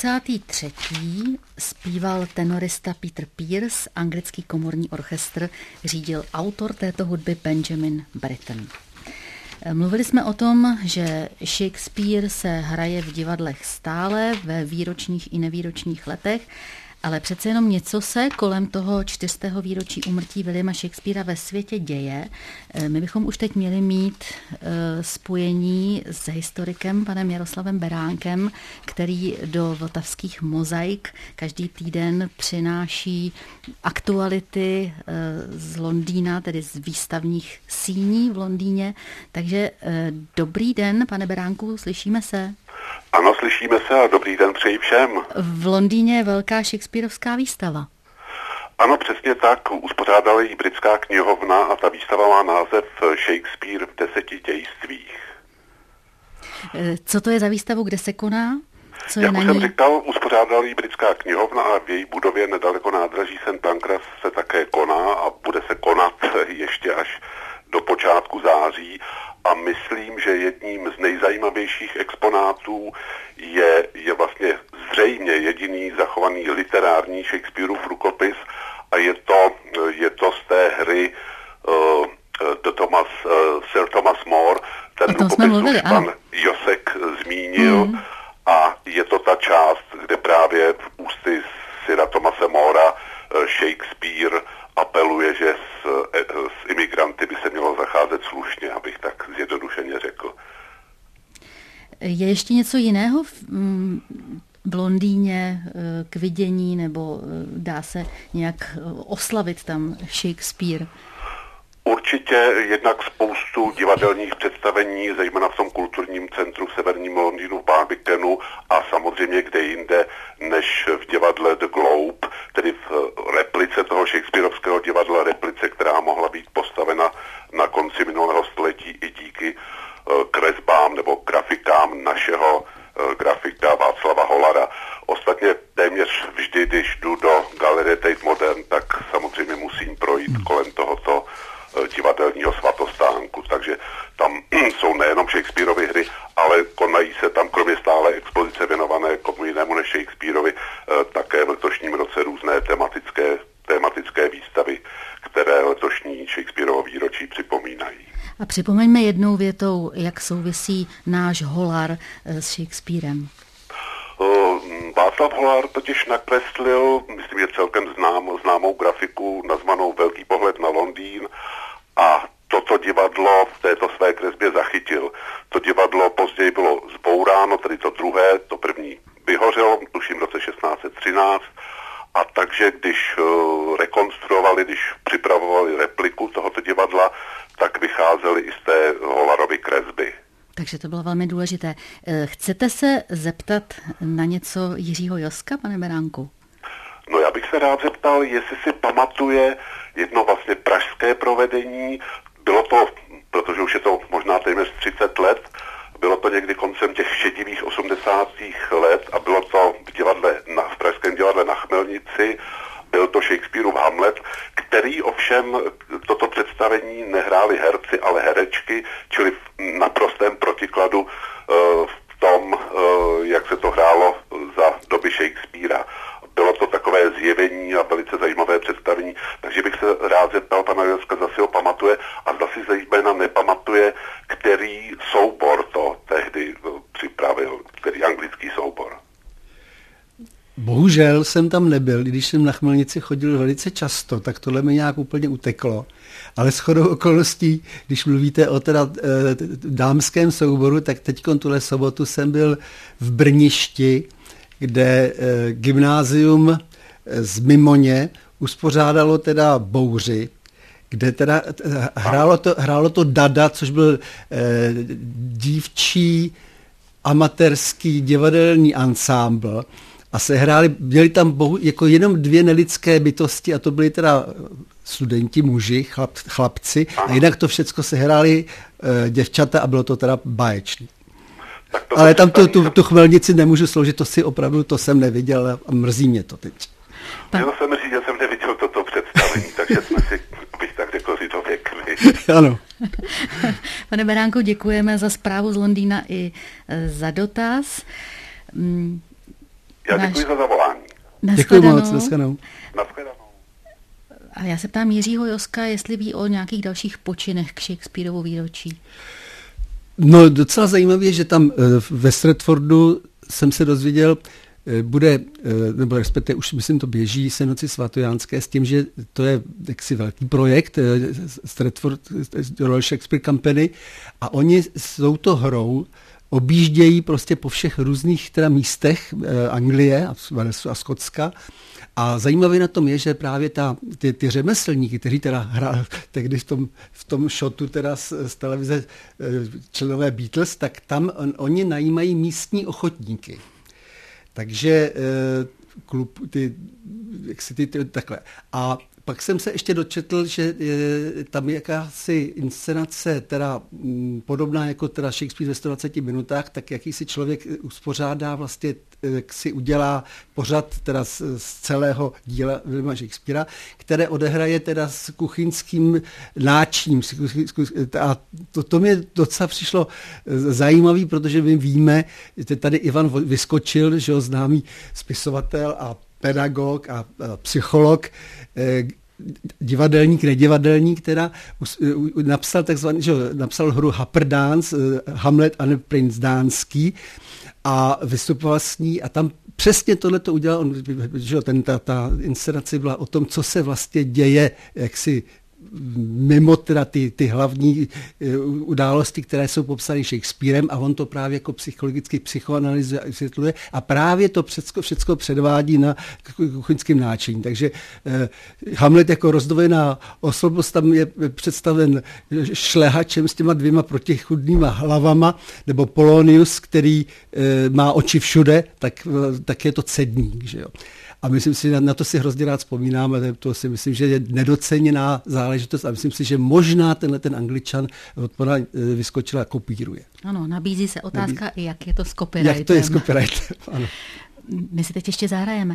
43. Zpíval tenorista Peter Pierce, anglický komorní orchestr řídil autor této hudby Benjamin Britten. Mluvili jsme o tom, že Shakespeare se hraje v divadlech stále ve výročních i nevýročních letech, ale přece jenom něco se kolem toho 400. výročí úmrtí Williama Shakespearea ve světě děje. My bychom už teď měli mít spojení s historikem panem Jaroslavem Beránkem, který do vltavských mozaik každý týden přináší aktuality z Londýna, tedy z výstavních síní v Londýně. Takže dobrý den, pane Beránku, slyšíme se? Ano, slyšíme se a dobrý den přeji všem. V Londýně je velká Shakespearovská výstava. Ano, přesně tak. Uspořádala ji Britská knihovna a ta výstava má název Shakespeare v 10 dějstvích. Co to je za výstavu, kde se koná? Co je Jak na už ní? jsem říkal, uspořádala ji Britská knihovna a v její budově nedaleko nádraží St. Pancras se také koná a bude se konat ještě až do počátku září. A myslím, že jedním z nejzajímavějších exponátů je vlastně zřejmě jediný zachovaný literární Shakespeareův rukopis a je to z té hry Sir Thomas More. Ten rukopis už pan Josek zmínil a je to ta část, kde právě v ústy Sira Thomase Mora Shakespeare apeluje, že s imigranty by se mělo zacházet slušně, abych tak zjednodušeně řekl. Je ještě něco jiného v Londýně k vidění, nebo dá se nějak oslavit tam Shakespeare? Určitě jednak spoustu divadelních představení, zejména v tom kulturním centru v severním Londýnu v Barbicanu a samozřejmě kde jinde než v divadle The Globe, tedy v replice toho Shakespearovského divadla, replice, která mohla být postavena na konci minulého století i díky kresbám nebo grafikám našeho grafika Václava Hollara. Ostatně téměř vždy připomeňme jednou větou, jak souvisí náš Holar s Shakespearem. Václav Holar totiž nakreslil, myslím, že celkem známou grafiku nazvanou Velký pohled na Londýn a toto divadlo v této své kresbě zachytil. To divadlo později bylo zbouráno, tedy to druhé, to první vyhořelo, tuším v roce 1613, a takže když rekonstruovali, když připravovali repliku tohoto divadla, tak vycházeli i z té Holarovy kresby. Takže to bylo velmi důležité. Chcete se zeptat na něco Jiřího Joska, pane Beránku? No já bych se rád zeptal, jestli si pamatuje jedno vlastně pražské provedení. Bylo to, protože už je to možná téměř 30 let, bylo to někdy koncem těch šedivých 80. let a bylo to v pražském divadle na Chmelnici. Byl to Shakespeareův Hamlet, který ovšem toto představení nehráli herci, ale herečky, čili v naprostém protikladu v tom, jak se to hrálo za doby Shakespearea. Bylo to takové zjevení a velice zajímavé představení, takže bych se rád zeptal pana Joska, zda si ho pamatuje a zda si zejména nepamatuje, který soubor to tehdy připravil, který anglický soubor. Bohužel jsem tam nebyl, když jsem na Chmelnici chodil velice často, tak tohle mi nějak úplně uteklo. Ale shodou okolností, když mluvíte o teda dámském souboru, tak teď tuhle sobotu jsem byl v Brništi, kde gymnázium z Mimoně uspořádalo teda bouři, kde teda hrálo to Dada, což byl dívčí amatérský divadelní ansámbl. A měli tam jako jenom dvě nelidské bytosti a to byly teda studenti, muži, chlapci a jinak to všecko sehráli děvčata a bylo to teda báječný. Ale tam tu Chmelnici nemůžu sloužit, to si opravdu, to jsem neviděl a mrzí mě to teď. Měl jsem říct, že jsem neviděl toto představení, takže jsme si, abych tak řekl, si to řekli. Ano. Pane Beránku, děkujeme za zprávu z Londýna i za dotaz. Já děkuji za zavolání. Děkuji moc, nashledanou. A já se ptám Jiřího Joska, jestli ví o nějakých dalších počinech k Shakespearovu výročí. No docela zajímavé je, že tam ve Stratfordu jsem se dozvěděl, nebo respektive už myslím to běží, se noci svatojánské s tím, že to je jaksi velký projekt Stratford Royal Shakespeare Company a oni s touto hrou objíždějí prostě po všech různých teda místech Anglie a Skotska. A zajímavé na tom je, že právě ty řemeslníky, kteří teda hráli tehdy v tom shotu teda z televize členové Beatles, tak tam oni najímají místní ochotníky. Takže takhle. A pak jsem se ještě dočetl, že tam je jakási inscenace, teda podobná jako teda Shakespeare ve 120 minutách, tak jakýsi člověk uspořádá vlastně, jak si udělá pořad teda z celého díla Williama Shakespearea, které odehraje teda s kuchyňským náčím. A to mě docela přišlo zajímavý, protože my víme, že tady Ivan Vyskočil, že ho známý spisovatel a pedagog a psycholog, divadelník, nedivadelník, teda napsal hru Happerdance, Hamlet a Princ Dánský a vystupoval s ní a tam přesně tohleto udělal, ta inscenace byla o tom, co se vlastně děje, jak si mimo teda ty hlavní události, které jsou popsány Shakespearem a on to právě jako psychologicky psychoanalyzuje a vysvětluje a právě to všecko předvádí na kuchyňském náčiní. Takže Hamlet jako rozdovená osobnost tam je představen šlehačem s těma dvěma protichůdnýma hlavama, nebo Polonius, který má oči všude, tak je to cedník, že jo. A myslím si, na to si hrozně rád vzpomínám, ale to si myslím, že je nedoceněná záležitost a myslím si, že možná ten Angličan od pana Vyskočila kopíruje. Ano, nabízí se otázka, jak je to s copyrightem. Jak to je s copyrightem, ano. My si teď ještě zahrajeme.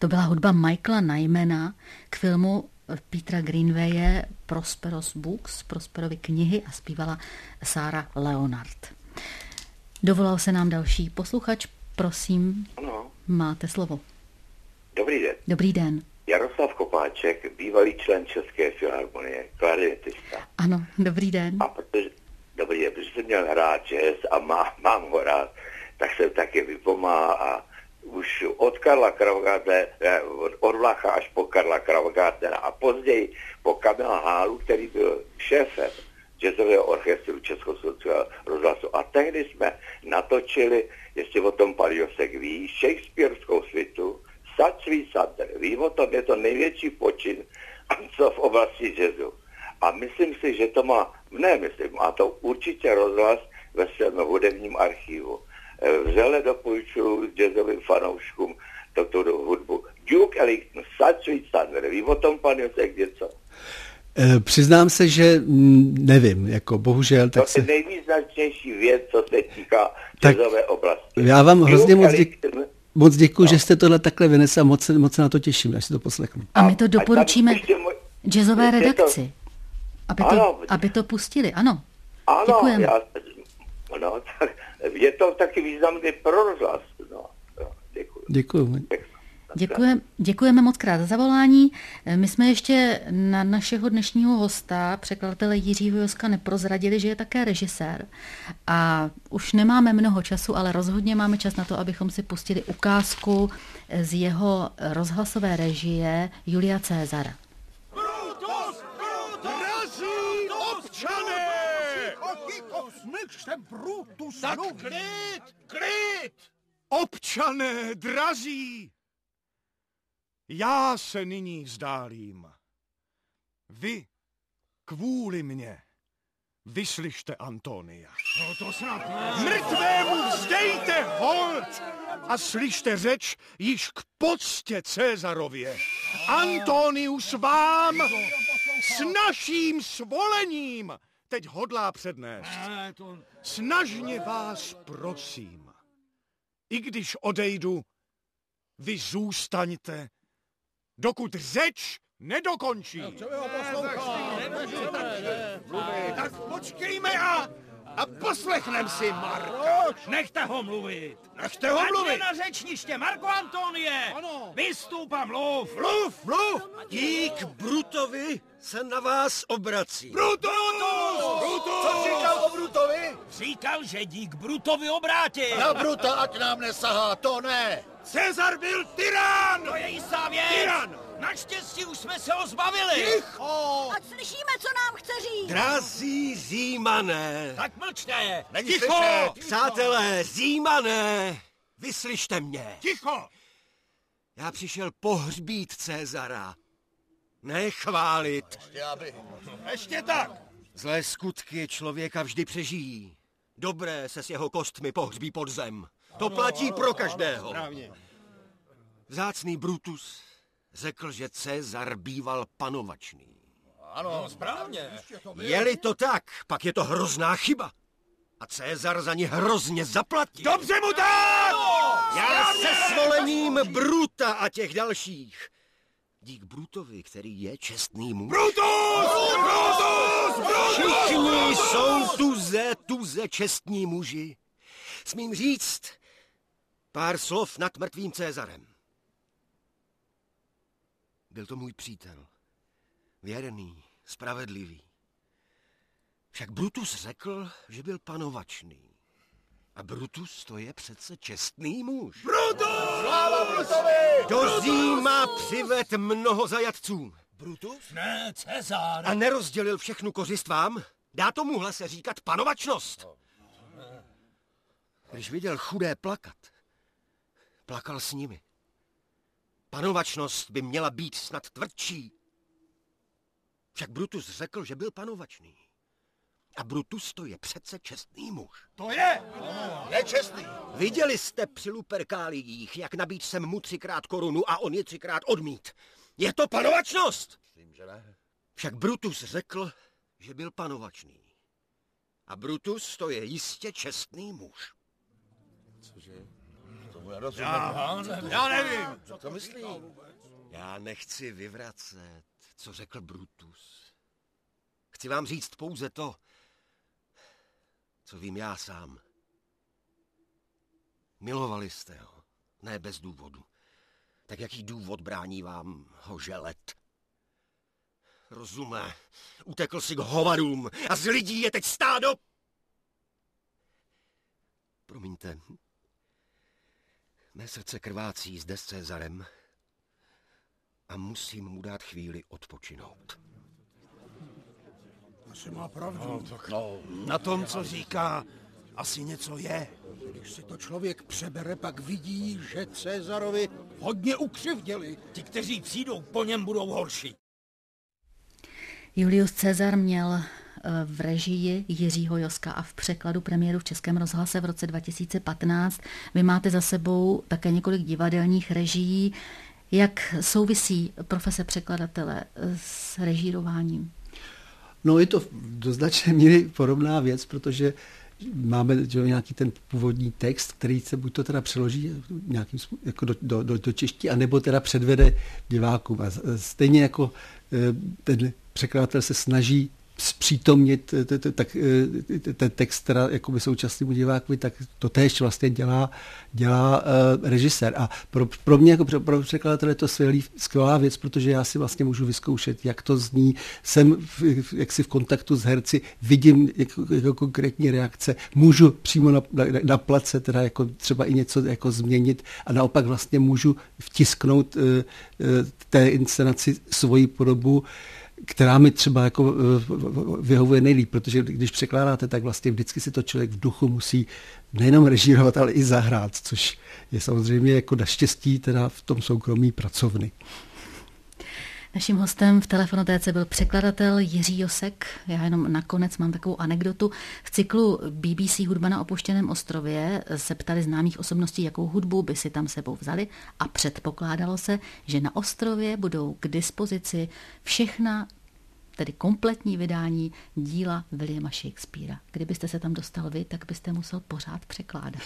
To byla hudba Michaela Nymana k filmu Petera Greenwaye Prospero's Books, Prosperovy knihy, a zpívala Sarah Leonard. Dovolal se nám další posluchač, prosím, ano. Máte slovo. Dobrý den. Dobrý den. Jaroslav Kopáček, bývalý člen České filharmonie, klarinetista. Ano, dobrý den. A protože jsem měl hrát jazz a mám ho rád, tak jsem taky vypomáhal a už od Karla Kravagartnera, od Vlacha až po Karla Kravagartnera a později po Kamila Hálu, který byl šéfem jazzového orchestru Československého rozhlasu. A tehdy jsme natočili, jestli o tom pan Josek ví, Shakespearskou svitu Such Sweet Thunder. Ví o tom, je to největší počin, co v oblasti jazzu. A myslím si, že to má to určitě rozhlas ve svém hudebním archivu. Vřele doporučuji jazzovým fanouškům toto hudbu. Duke Ellington, Such Sweet Thunder. Ví o tom pan Josek něco? Přiznám se, že nevím, jako bohužel. To je nejvýznačnější věc, co se týká jazzové oblasti. Já vám hrozně moc děkuji, že jste tohle takhle vynesl a moc na to těším, až si to poslechnu. A my to doporučíme jazzové redakci, aby to pustili, ano. Děkujeme. Je to taky významný pro rozhlas. Děkuji. Děkujeme moc krát za zavolání. My jsme ještě na našeho dnešního hosta, překladatele Jiřího Joska, neprozradili, že je také režisér. A už nemáme mnoho času, ale rozhodně máme čas na to, abychom si pustili ukázku z jeho rozhlasové režie Julia Cezara. Drazí občané! Tak klid! Občané drazí! Já se nyní vzdálím. Vy kvůli mně vyslyšte Antonia. No to snad ne. Mrtvému vzdejte hold a slyšte řeč již k poctě Cezarově. Antonius vám s naším svolením teď hodlá přednést. Snažně vás prosím, i když odejdu, vy zůstaňte, dokud řeč nedokončí. Tak počkejme a poslechneme si Marka. Nechte ho mluvit. Nechte ho mluvit. Na řečniště, Marko Antonie. Ano. Vystup a mluv. Mluv. Dík Brutovi se na vás obrací. Brutus! Co říkal o Brutovi? Říkal, že dík Brutovi obrátil. Na Bruta ať nám nesahá, to ne. Cezar byl tyran! To je jistá věc. Tyran! Naštěstí už jsme se ho zbavili. Ticho! Ať slyšíme, co nám chce říct. Drazí Římané. Tak mlčte. Není Ticho! slyšet. Přátelé, Římané, vyslyšte mě. Ticho! Já přišel pohřbít Cezara. Ne chválit. Ještě tak! Zlé skutky člověka vždy přežijí. Dobré se s jeho kostmi pohřbí pod zem. To platí pro každého. Vzácný Brutus řekl, že Cezar býval panovačný. Ano, správně. Je-li to tak, pak je to hrozná chyba. A Cezar za ní hrozně zaplatí. Dobře mu tak! Já se svolením Bruta a těch dalších. Dík Brutovi, který je čestný muž. Brutus! Všichni jsou tuze čestní muži. Smím říct pár slov nad mrtvým Cezarem. Byl to můj přítel. Věrný, spravedlivý. Však Brutus řekl, že byl panovačný. A Brutus to je přece čestný muž. Brutus! Sláva Brutovi! Do Říma přived mnoho zajatců. Brutus? Ne, Cezar. A nerozdělil všechnu kořist vám? Dá tomuhle se říkat panovačnost. Když viděl chudé plakat, plakal s nimi. Panovačnost by měla být snad tvrdší. Však Brutus řekl, že byl panovačný. A Brutus to je přece čestný muž. To je! Nečestný. Viděli jste při Luperkáliích, jak nabít jsem mu 3krát korunu a on je 3krát odmít. Je to panovačnost? Myslím, že ne. Však Brutus řekl, že byl panovačný. A Brutus to je jistě čestný muž. Cože? Já nevím. Co to myslí? Já nechci vyvracet, co řekl Brutus. Chci vám říct pouze to, co vím já sám. Milovali jste ho, ne bez důvodu. Tak jaký důvod brání vám ho želet? Rozumné, utekl si k hovadům a z lidí je teď stádo. Promiňte, mé srdce krvácí zde s Cezarem a musím mu dát chvíli odpočinout. Asi má pravdu. No, na tom, co říká, asi něco je. Když si to člověk přebere, pak vidí, že Cezarovi hodně ukřivděli. Ti, kteří přijdou po něm, budou horší. Julius Caesar měl v režii Jiřího Joska a v překladu premiéru v Českém rozhlase v roce 2015. Vy máte za sebou také několik divadelních režií. Jak souvisí profese překladatele s režírováním? No je to do značné míry podobná věc, protože máme nějaký ten původní text, který se buď to teda přeloží nějakým jako do češtiny, anebo teda předvede divákům. A stejně jako ten překladatel se snaží zpřítomnit ten text teda jakoby současnému divákovi, tak to též vlastně dělá režisér. A pro mě jako pro překladatele je to skvělá věc, protože já si vlastně můžu vyzkoušet, jak to zní. Jsem jaksi v kontaktu s herci, vidím jako konkrétní reakce, můžu přímo na place teda jako třeba i něco jako změnit a naopak vlastně můžu vtisknout té inscenaci svoji podobu, která mi třeba jako vyhovuje nejlíp, protože když překládáte, tak vlastně vždycky si to člověk v duchu musí nejenom režírovat, ale i zahrát, což je samozřejmě jako naštěstí teda v tom soukromí pracovny. Naším hostem v Telefonotéce byl překladatel Jiří Josek. Já jenom nakonec mám takovou anekdotu. V cyklu BBC Hudba na opuštěném ostrově se ptali známých osobností, jakou hudbu by si tam sebou vzali a předpokládalo se, že na ostrově budou k dispozici všechna, tedy kompletní vydání díla Williama Shakespearea. Kdybyste se tam dostal vy, tak byste musel pořád překládat.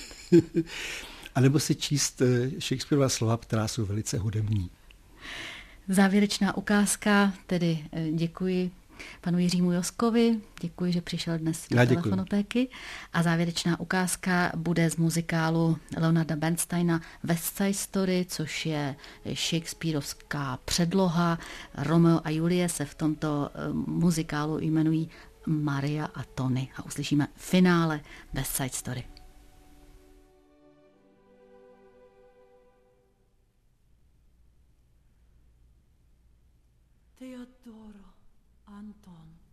A nebo si číst Shakespearova slova, která jsou velice hudební. Závěrečná ukázka, tedy děkuji panu Jiřímu Joskovi, děkuji, že přišel dnes do Telefonotéky. A závěrečná ukázka bude z muzikálu Leonarda Bernsteina West Side Story, což je shakespearovská předloha. Romeo a Julie se v tomto muzikálu jmenují Maria a Tony. A uslyšíme finále West Side Story. Teodoro, Anton,